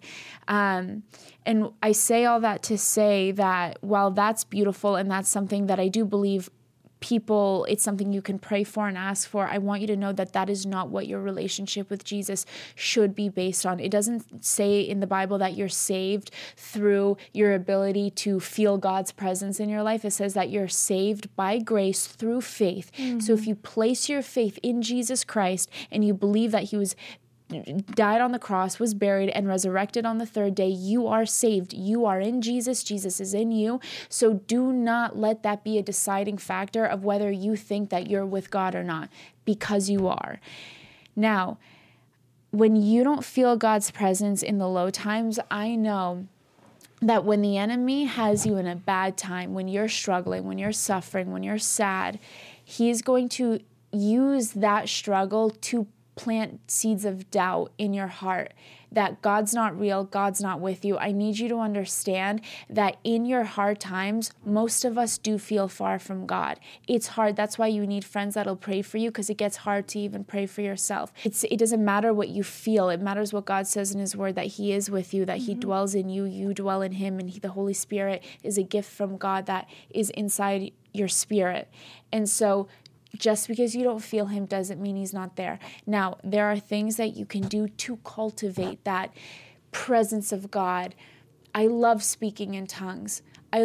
And I say all that to say that while that's beautiful and that's something that I do believe it's something you can pray for and ask for, I want you to know that that is not what your relationship with Jesus should be based on. It doesn't say in the Bible that you're saved through your ability to feel God's presence in your life. It says that you're saved by grace through faith. Mm-hmm. So if you place your faith in Jesus Christ and you believe that he died on the cross, was buried, and resurrected on the third day, you are saved. You are in Jesus. Jesus is in you. So do not let that be a deciding factor of whether you think that you're with God or not, because you are. Now, when you don't feel God's presence in the low times, I know that when the enemy has you in a bad time, when you're struggling, when you're suffering, when you're sad, he's going to use that struggle to plant seeds of doubt in your heart that God's not real, God's not with you. I need you to understand that in your hard times, most of us do feel far from God. It's hard. That's why you need friends that'll pray for you, because it gets hard to even pray for yourself. It doesn't matter what you feel. It matters what God says in his word, that he is with you, that he dwells in you, you dwell in him, and the Holy Spirit is a gift from God that is inside your spirit. And so just because you don't feel him doesn't mean he's not there. Now, there are things that you can do to cultivate that presence of God. I love speaking in tongues.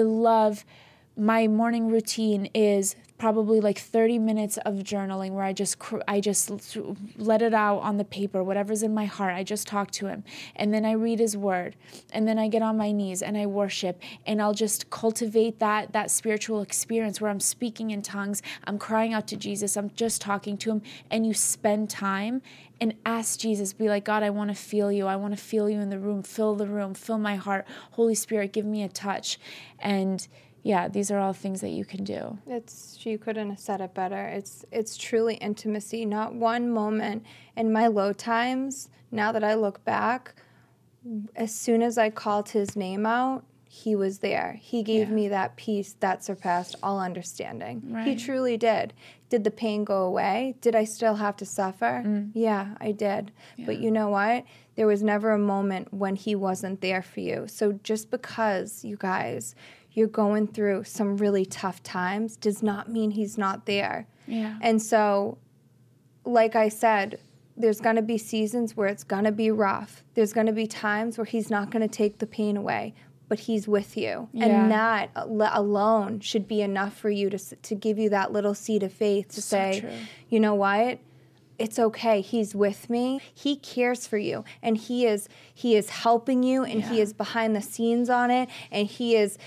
My morning routine is probably like 30 minutes of journaling where I just let it out on the paper, whatever's in my heart. I just talk to him. And then I read his word. And then I get on my knees and I worship. And I'll just cultivate that spiritual experience where I'm speaking in tongues. I'm crying out to Jesus. I'm just talking to him. And you spend time and ask Jesus, be like, God, I want to feel you. I want to feel you in the room. Fill the room. Fill my heart. Holy Spirit, give me a touch. And yeah, these are all things that you can do. You couldn't have said it better. It's truly intimacy. Not one moment in my low times, now that I look back, as soon as I called his name out, he was there. He gave me that peace that surpassed all understanding. Right. He truly did. Did the pain go away? Did I still have to suffer? Yeah, I did. Yeah. But you know what? There was never a moment when he wasn't there for you. So just because, you guys, you're going through some really tough times does not mean he's not there. Yeah. And so, like I said, there's going to be seasons where it's going to be rough. There's going to be times where he's not going to take the pain away, but he's with you. Yeah. And that alone should be enough for you to give you that little seed of faith to say, true. You know what? it's okay. He's with me. He cares for you, and he is helping you, and he is behind the scenes on it, and he is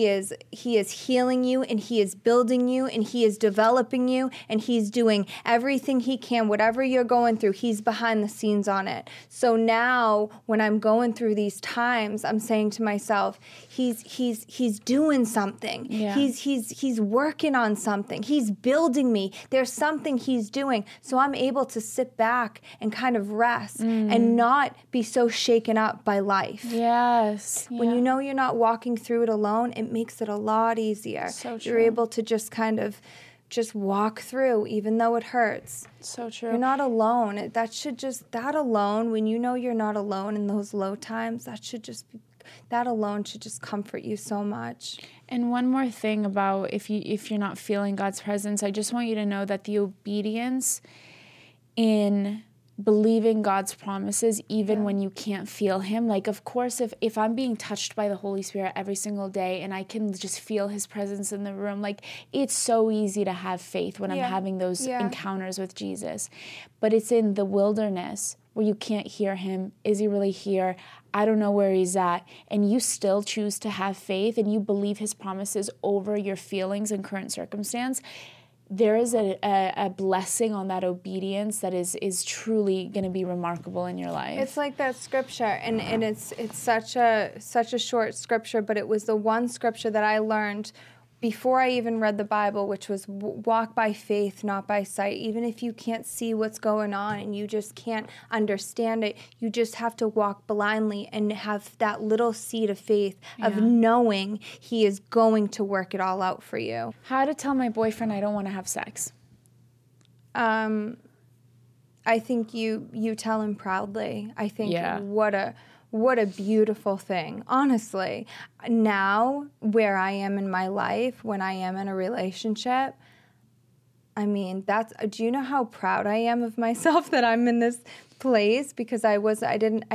healing you, and he is building you, and he is developing you, and he's doing everything he can. Whatever you're going through, he's behind the scenes on it. So now when I'm going through these times, I'm saying to myself, he's doing something. Yeah. He's working on something. He's building me. There's something he's doing. So I'm able to sit back and kind of rest and not be so shaken up by life. Yes. When you know you're not walking through it alone, it makes it a lot easier. So true. You're able to just kind of just walk through, even though it hurts. So true. You're not alone. That alone, when you know you're not alone in those low times, that alone should just comfort you so much. And one more thing about if you're not feeling God's presence, I just want you to know that the obedience in believing God's promises, even when you can't feel him. Like, of course, if I'm being touched by the Holy Spirit every single day and I can just feel his presence in the room, like, it's so easy to have faith when I'm having those encounters with Jesus. But it's in the wilderness where you can't hear him. Is he really here? I don't know where he's at. And you still choose to have faith and you believe his promises over your feelings and current circumstance. There is a blessing on that obedience that is truly going to be remarkable in your life. It's like that scripture, and it's such a short scripture, but it was the one scripture that I learned before I even read the Bible, which was walk by faith, not by sight. Even if you can't see what's going on and you just can't understand it, you just have to walk blindly and have that little seed of faith of knowing he is going to work it all out for you. How to tell my boyfriend I don't want to have sex? I think you tell him proudly. I think what a beautiful thing. Honestly, now where I am in my life, when I am in a relationship, I mean, do you know how proud I am of myself that I'm in this place? Because I didn't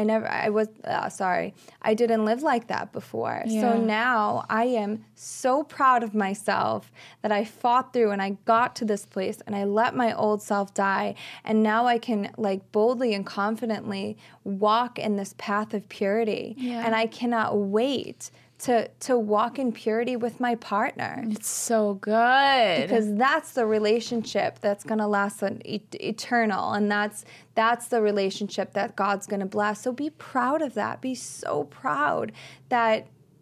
live like that before. Yeah. So now I am so proud of myself that I fought through and I got to this place and I let my old self die. And now I can like boldly and confidently walk in this path of purity. Yeah. And I cannot wait to walk in purity with my partner. It's so good. Because that's the relationship that's going to last eternal, and that's the relationship that God's going to bless. So be proud of that. Be so proud that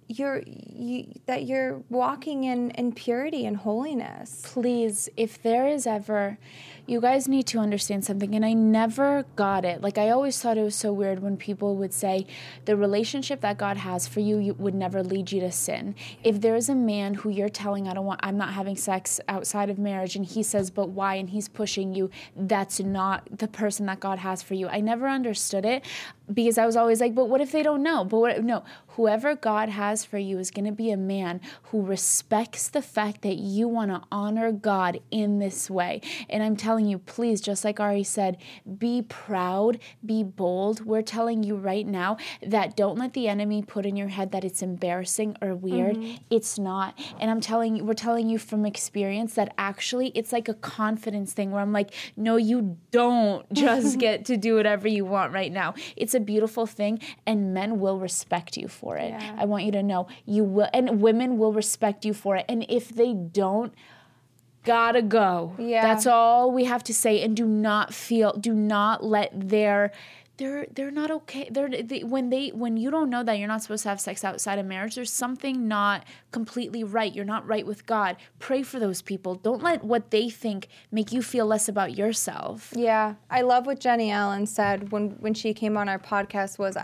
you're walking in purity and holiness. Please, if there is ever, you guys need to understand something, and I never got it. Like, I always thought it was so weird when people would say the relationship that God has for you would never lead you to sin. If there's a man who you're telling, I'm not having sex outside of marriage, and he says, but why, and he's pushing you, that's not the person that God has for you. I never understood it because I was always like, but what if they don't know? No, whoever God has for you is going to be a man who respects the fact that you want to honor God in this way. And I'm telling you, please, just like Ari said, be proud, be bold. We're telling you right now that don't let the enemy put in your head that it's embarrassing or weird. Mm-hmm. It's not. And we're telling you from experience that actually it's like a confidence thing where I'm like, no, you don't just get to do whatever you want right now. It's a beautiful thing, and men will respect you for it. Yeah. I want you to know you will, and women will respect you for it. And if they don't, gotta go. Yeah. That's all we have to say. And do not let they're not okay. When you don't know that you're not supposed to have sex outside of marriage, there's something not completely right. You're not right with God. Pray for those people. Don't let what they think make you feel less about yourself. Yeah. I love what Jenny Allen said when she came on our podcast was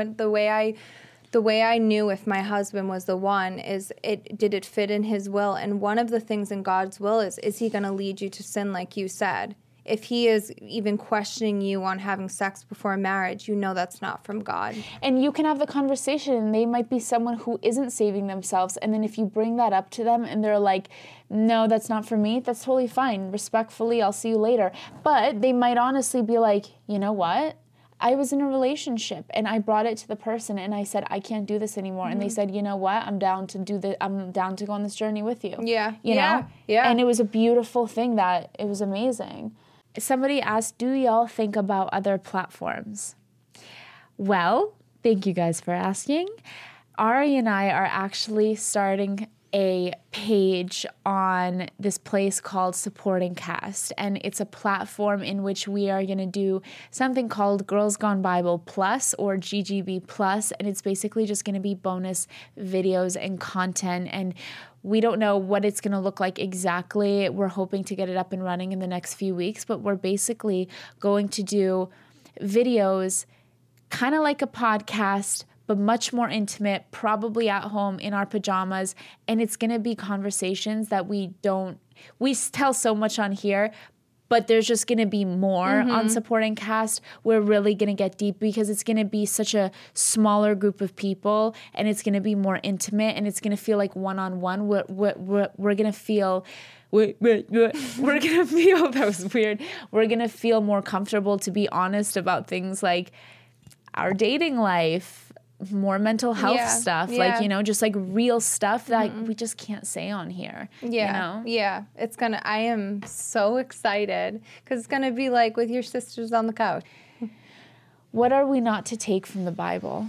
the way I knew if my husband was the one did it fit in his will? And one of the things in God's will is he going to lead you to sin like you said? If he is even questioning you on having sex before marriage, you know that's not from God. And you can have the conversation, and they might be someone who isn't saving themselves. And then if you bring that up to them and they're like, no, that's not for me, that's totally fine. Respectfully, I'll see you later. But they might honestly be like, you know what? I was in a relationship and I brought it to the person and I said, I can't do this anymore. Mm-hmm. And they said, you know what? I'm down to go on this journey with you. Yeah. You know? Yeah. And it was a beautiful thing it was amazing. somebody asked, do y'all think about other platforms? Well, thank you guys for asking. Ari and I are actually starting a page on this place called Supporting Cast, and it's a platform in which we are going to do something called Girls Gone Bible Plus or GGB Plus, and it's basically just going to be bonus videos and content, and we don't know what it's going to look like exactly. We're hoping to get it up and running in the next few weeks, but we're basically going to do videos kind of like a podcast, but much more intimate, probably at home in our pajamas. And it's going to be conversations that we tell so much on here, but there's just going to be more on Supporting Cast. We're really going to get deep because it's going to be such a smaller group of people, and it's going to be more intimate, and it's going to feel like one-on-one. We're going to feel... We're going to feel... That was weird. We're going to feel more comfortable to be honest about things like our dating life, more mental health stuff, like, you know, just like real stuff that we just can't say on here. Yeah. You know? Yeah. I am so excited because it's going to be like with your sisters on the couch. What are we not to take from the Bible?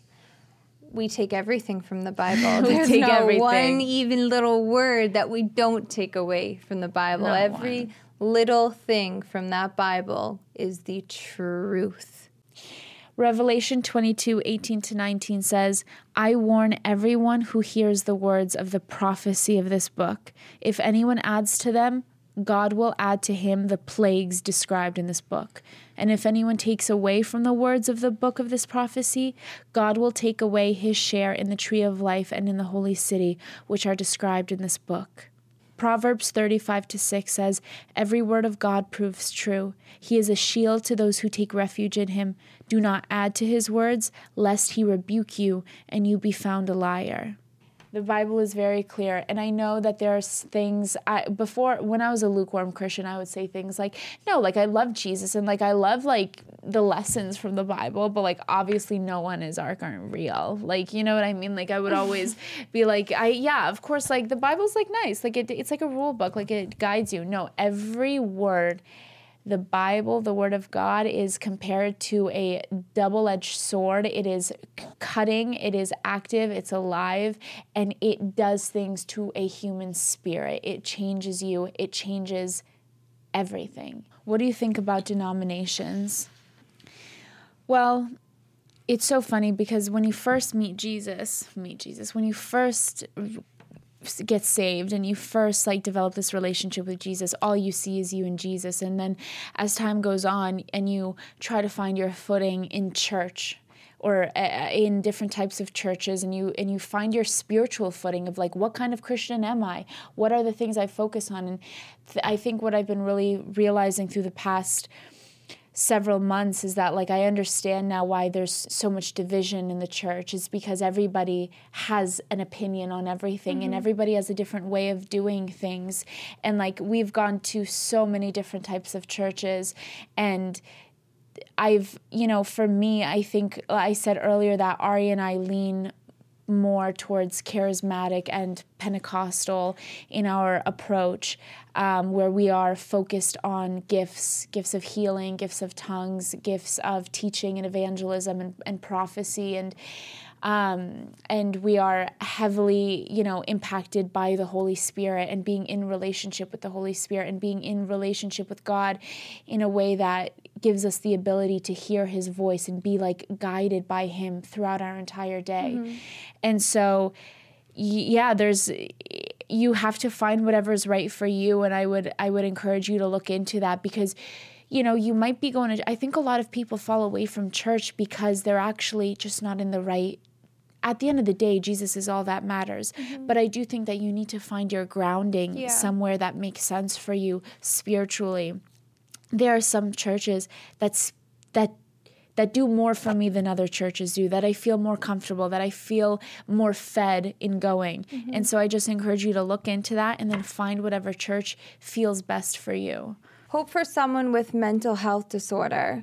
We take everything from the Bible. We There's take no everything. one even little word that we don't take away from the Bible. Every little thing from that Bible is the truth. Revelation 22:18-19 says, I warn everyone who hears the words of the prophecy of this book. If anyone adds to them, God will add to him the plagues described in this book. And if anyone takes away from the words of the book of this prophecy, God will take away his share in the tree of life and in the holy city, which are described in this book. Proverbs 35:6 says, every word of God proves true. He is a shield to those who take refuge in him. Do not add to his words, lest he rebuke you and you be found a liar. The Bible is very clear, and I know that there's things, before, when I was a lukewarm Christian, I would say things like, no, like, I love Jesus, and, like, I love, like, the lessons from the Bible, but, like, obviously no one is aren't real. Like, you know what I mean? Like, I would always be like, of course, like, the Bible's, like, nice. Like, it's like a rule book. Like, it guides you. No, every word... The Bible, the Word of God, is compared to a double-edged sword. It is cutting, it is active, it's alive, and it does things to a human spirit. It changes you. It changes everything. What do you think about denominations? Well, it's so funny because when you first meet Jesus, when you first get saved and you first like develop this relationship with Jesus, all you see is you and Jesus. And then as time goes on and you try to find your footing in church or in different types of churches, and you find your spiritual footing of like, what kind of Christian am I? What are the things I focus on? And I think what I've been really realizing through the past several months is that, like, I understand now why there's so much division in the church. Is because everybody has an opinion on everything, and everybody has a different way of doing things. And like, we've gone to so many different types of churches, and I've, for me, I think I said earlier that Ari and I lean more towards charismatic and Pentecostal in our approach, where we are focused on gifts of healing, gifts of tongues, gifts of teaching and evangelism and prophecy, and we are heavily, impacted by the Holy Spirit and being in relationship with the Holy Spirit and being in relationship with God in a way that gives us the ability to hear his voice and be like guided by him throughout our entire day. And so, you have to find whatever's right for you. And I would encourage you to look into that, because you might be going to, I think a lot of people fall away from church because they're actually just not in the right. At the end of the day, Jesus is all that matters. But I do think that you need to find your grounding somewhere that makes sense for you spiritually. There are some churches that do more for me than other churches do, that I feel more comfortable, that I feel more fed in going. And so I just encourage you to look into that and then find whatever church feels best for you. Hope for someone with mental health disorder.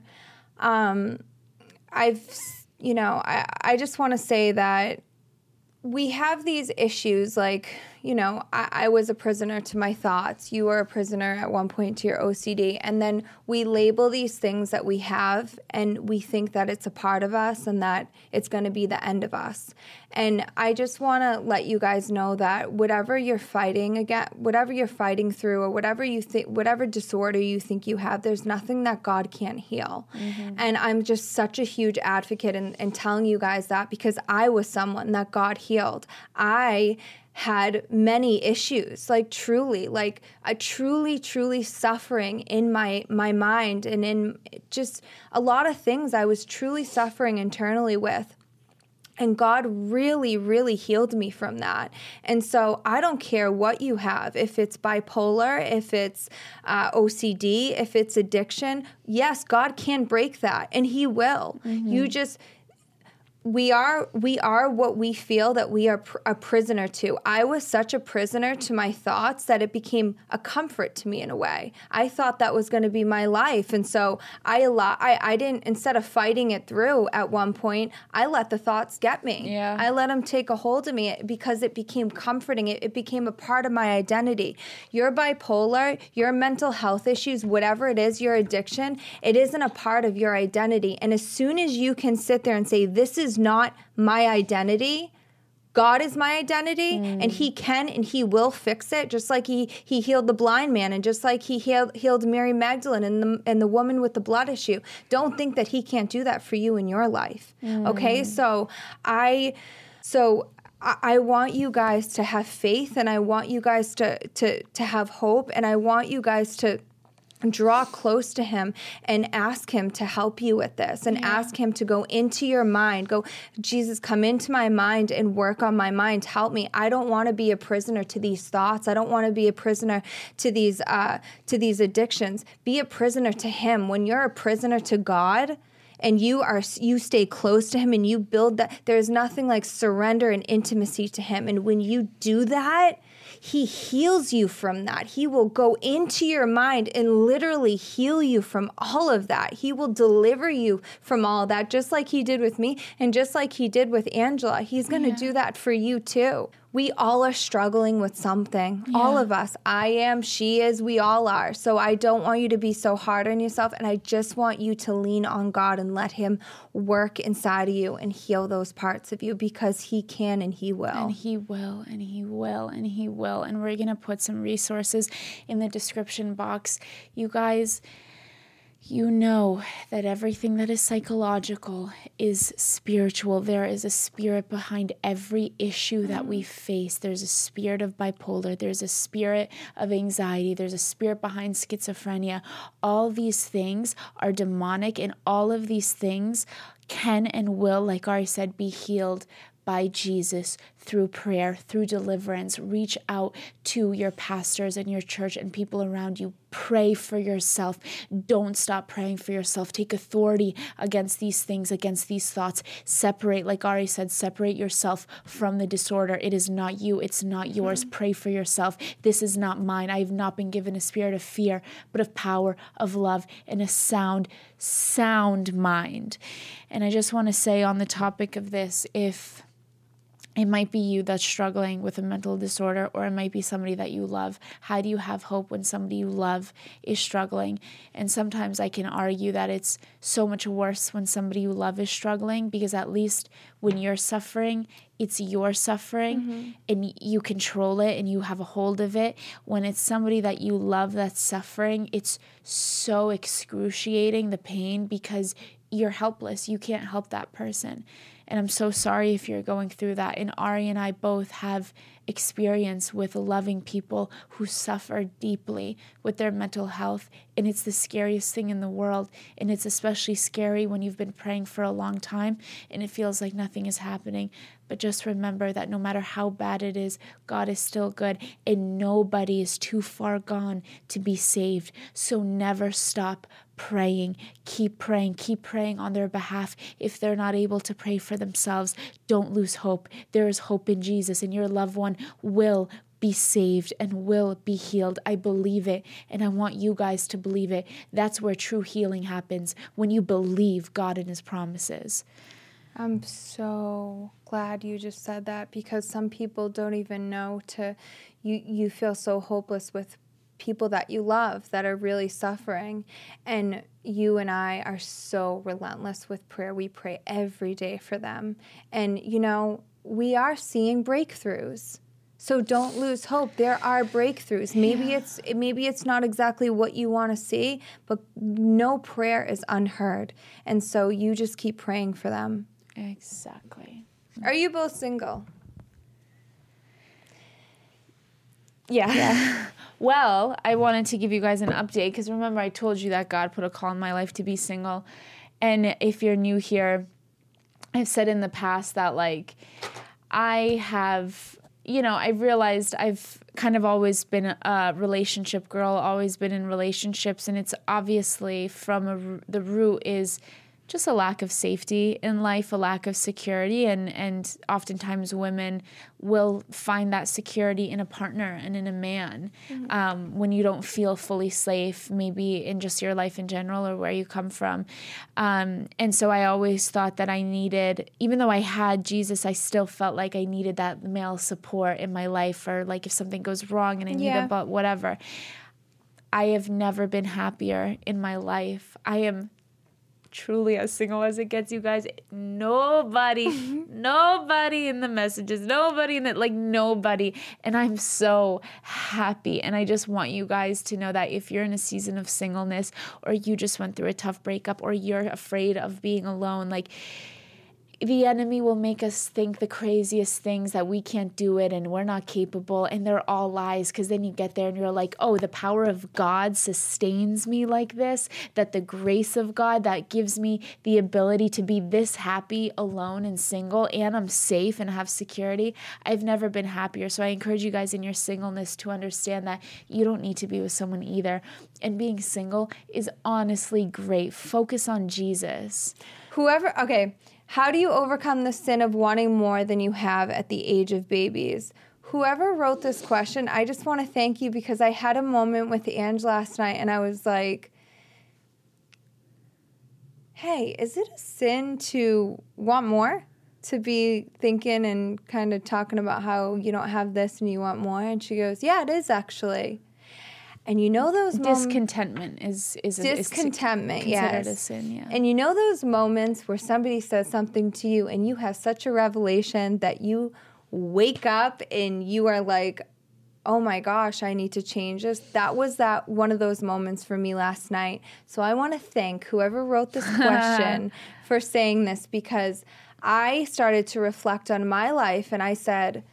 I just want to say that we have these issues, like, I was a prisoner to my thoughts. You were a prisoner at one point to your OCD. And then we label these things that we have, and we think that it's a part of us and that it's going to be the end of us. And I just want to let you guys know that whatever you're fighting through, or whatever disorder you think you have, there's nothing that God can't heal. Mm-hmm. And I'm just such a huge advocate in telling you guys that, because I was someone that God healed. I had many issues, truly suffering in my mind, and in just a lot of things I was truly suffering internally with. And God really, really healed me from that. And so I don't care what you have, if it's bipolar, if it's OCD, if it's addiction. Yes, God can break that, and He will. Mm-hmm. We are what we feel that we are a prisoner to. I was such a prisoner to my thoughts that it became a comfort to me in a way. I thought that was going to be my life. And so I didn't, instead of fighting it through at one point, I let the thoughts get me. Yeah. I let them take a hold of me because it became comforting. It became a part of my identity. Your bipolar, your mental health issues, whatever it is, your addiction, it isn't a part of your identity. And as soon as you can sit there and say, this is not my identity, God is my identity, and He can and He will fix it, just like He healed the blind man, and just like He healed Mary Magdalene and the woman with the blood issue. Don't think that He can't do that for you in your life. Okay? So I want you guys to have faith, and I want you guys to have hope, and I want you guys to draw close to Him and ask Him to help you with this, and ask Him to go into your mind. Go, Jesus, come into my mind and work on my mind. Help me. I don't want to be a prisoner to these thoughts. I don't want to be a prisoner to these addictions. Be a prisoner to Him. When you're a prisoner to God, and you stay close to Him, and you build that, there's nothing like surrender and intimacy to Him. And when you do that, He heals you from that. He will go into your mind and literally heal you from all of that. He will deliver you from all of that, just like He did with me, and just like He did with Angela. He's going to do that for you too. We all are struggling with something. Yeah. All of us. I am, she is, we all are. So I don't want you to be so hard on yourself, and I just want you to lean on God and let Him work inside of you and heal those parts of you, because He can and He will. And He will, and He will, and He will. And we're going to put some resources in the description box. You guys, you know that everything that is psychological is spiritual. There is a spirit behind every issue that we face. There's a spirit of bipolar. There's a spirit of anxiety. There's a spirit behind schizophrenia. All these things are demonic, and all of these things can and will, like Ari said, be healed by Jesus through prayer, through deliverance. Reach out to your pastors and your church and people around you. Pray for yourself. Don't stop praying for yourself. Take authority against these things, against these thoughts. Separate, like Ari said, separate yourself from the disorder. It is not you. It's not yours. Pray for yourself. This is not mine. I have not been given a spirit of fear, but of power, of love, and a sound mind. And I just want to say on the topic of this, if it might be you that's struggling with a mental disorder, or it might be somebody that you love. How do you have hope when somebody you love is struggling? And sometimes I can argue that it's so much worse when somebody you love is struggling, because at least when you're suffering, it's your suffering, and you control it and you have a hold of it. When it's somebody that you love that's suffering, it's so excruciating, the pain, because you're helpless. You can't help that person. And I'm so sorry if you're going through that. And Ari and I both have experience with loving people who suffer deeply with their mental health. And it's the scariest thing in the world. And it's especially scary when you've been praying for a long time and it feels like nothing is happening. But just remember that no matter how bad it is, God is still good, and nobody is too far gone to be saved. So never stop praying. Keep praying on their behalf. If they're not able to pray for themselves, don't lose hope. There is hope in Jesus, and your loved one will be saved and will be healed. I believe it, and I want you guys to believe it. That's where true healing happens, when you believe God and His promises. I'm so glad you just said that, because some people don't even know you feel so hopeless with people that you love that are really suffering. And you and I are so relentless with prayer. We pray every day for them. And, we are seeing breakthroughs. So don't lose hope. There are breakthroughs. Maybe it's not exactly what you want to see, but no prayer is unheard. And so you just keep praying for them. Exactly. Are you both single? Yeah. Well, I wanted to give you guys an update because remember I told you that God put a call in my life to be single. And if you're new here, I've said in the past that I have, I realized I've kind of always been a relationship girl, always been in relationships, and it's obviously the root is just a lack of safety in life, a lack of security, and oftentimes women will find that security in a partner and in a man when you don't feel fully safe, maybe in just your life in general or where you come from. And so I always thought that I needed, even though I had Jesus, I still felt like I needed that male support in my life, or if something goes wrong and I need whatever. I have never been happier in my life. I am truly as single as it gets, you guys. Nobody in the messages, nobody in it, nobody. And I'm so happy. And I just want you guys to know that if you're in a season of singleness, or you just went through a tough breakup, or you're afraid of being alone, the enemy will make us think the craziest things, that we can't do it and we're not capable, and they're all lies, because then you get there and you're like, oh, the power of God sustains me like this, that the grace of God that gives me the ability to be this happy alone and single, and I'm safe and have security. I've never been happier. So I encourage you guys in your singleness to understand that you don't need to be with someone either. And being single is honestly great. Focus on Jesus. How do you overcome the sin of wanting more than you have at the age of babies? Whoever wrote this question, I just want to thank you, because I had a moment with Ange last night and I was like, hey, is it a sin to want more? To be thinking and kind of talking about how you don't have this and you want more? And she goes, yeah, it is actually. And those moments, discontentment is discontentment, considered a sin, yeah. And those moments where somebody says something to you and you have such a revelation that you wake up and you are like, oh my gosh, I need to change this. That was one of those moments for me last night. So I want to thank whoever wrote this question for saying this, because I started to reflect on my life and I said,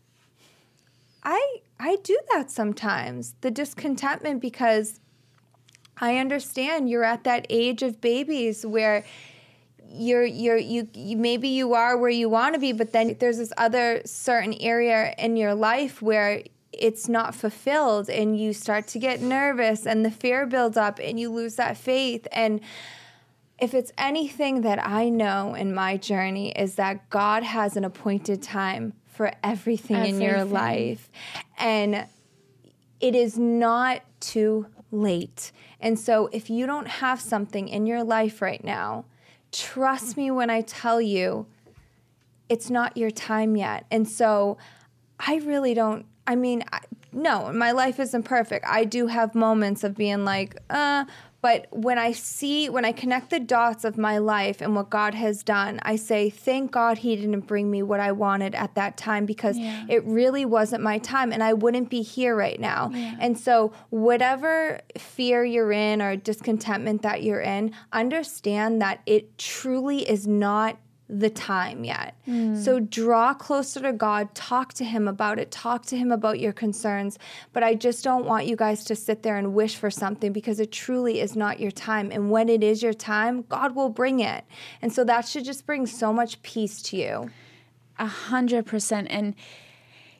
I do that sometimes, the discontentment, because I understand you're at that age of babies where you maybe you are where you want to be, but then there's this other certain area in your life where it's not fulfilled and you start to get nervous and the fear builds up and you lose that faith. And if it's anything that I know in my journey is that God has an appointed time for everything in your life. And it is not too late. And so if you don't have something in your life right now, trust me when I tell you it's not your time yet. And so I really don't, no, my life isn't perfect. I do have moments of being like, but when I connect the dots of my life and what God has done, I say, thank God he didn't bring me what I wanted at that time, because it really wasn't my time and I wouldn't be here right now. Yeah. And so whatever fear you're in or discontentment that you're in, understand that it truly is not the time yet. So draw closer to God, talk to him about it, talk to him about your concerns. But I just don't want you guys to sit there and wish for something, because it truly is not your time. And when it is your time, God will bring it. And so that should just bring so much peace to you. 100%. And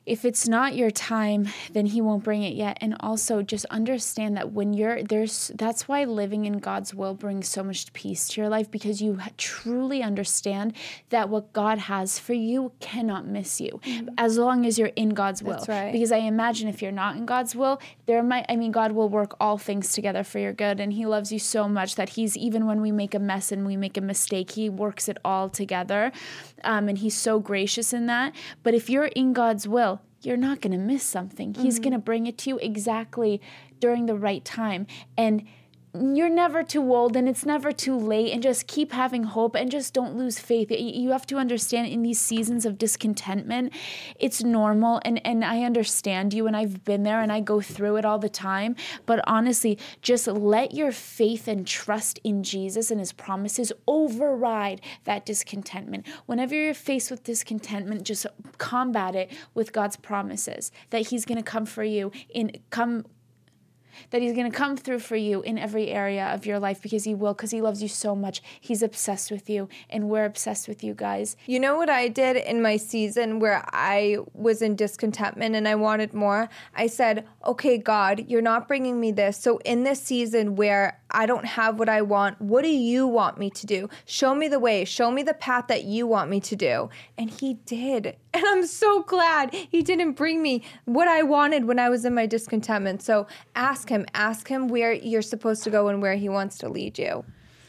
if it's not your time, then he won't bring it yet. And also just understand that when that's why living in God's will brings so much peace to your life, because you truly understand that what God has for you cannot miss you as long as you're in God's will. That's right. Because I imagine if you're not in God's will, God will work all things together for your good. And he loves you so much that even when we make a mess and we make a mistake, he works it all together. And he's so gracious in that. But if you're in God's will, you're not going to miss something. He's going to bring it to you exactly during the right time. And you're never too old and it's never too late, and just keep having hope and just don't lose faith. You have to understand in these seasons of discontentment, it's normal, and I understand you, and I've been there and I go through it all the time. But honestly, just let your faith and trust in Jesus and his promises override that discontentment. Whenever you're faced with discontentment, just combat it with God's promises that he's going to come for you that he's going to come through for you in every area of your life, because he will, because he loves you so much. He's obsessed with you, and we're obsessed with you guys. You know what I did in my season where I was in discontentment and I wanted more? I said, okay, God, you're not bringing me this. So in this season where I don't have what I want, what do you want me to do? Show me the way. Show me the path that you want me to do. And he did. And I'm so glad he didn't bring me what I wanted when I was in my discontentment. So ask him where you're supposed to go and where he wants to lead you.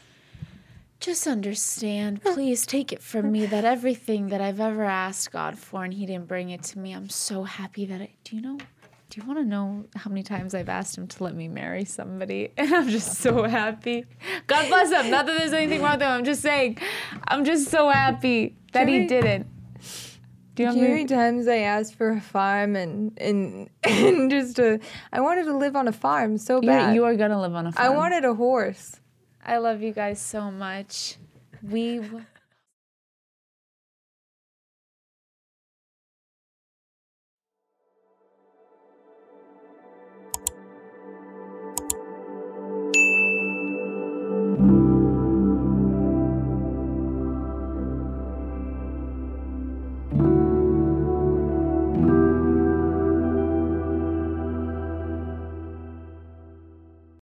Just understand, please take it from me, that everything that I've ever asked God for and he didn't bring it to me, I'm so happy that do you want to know how many times I've asked him to let me marry somebody? And I'm just so happy. God bless him. Not that there's anything wrong with him. I'm just saying, I'm just so happy that he didn't. Do you know how many times I asked for a farm and just I wanted to live on a farm so bad. You are going to live on a farm. I wanted a horse. I love you guys so much.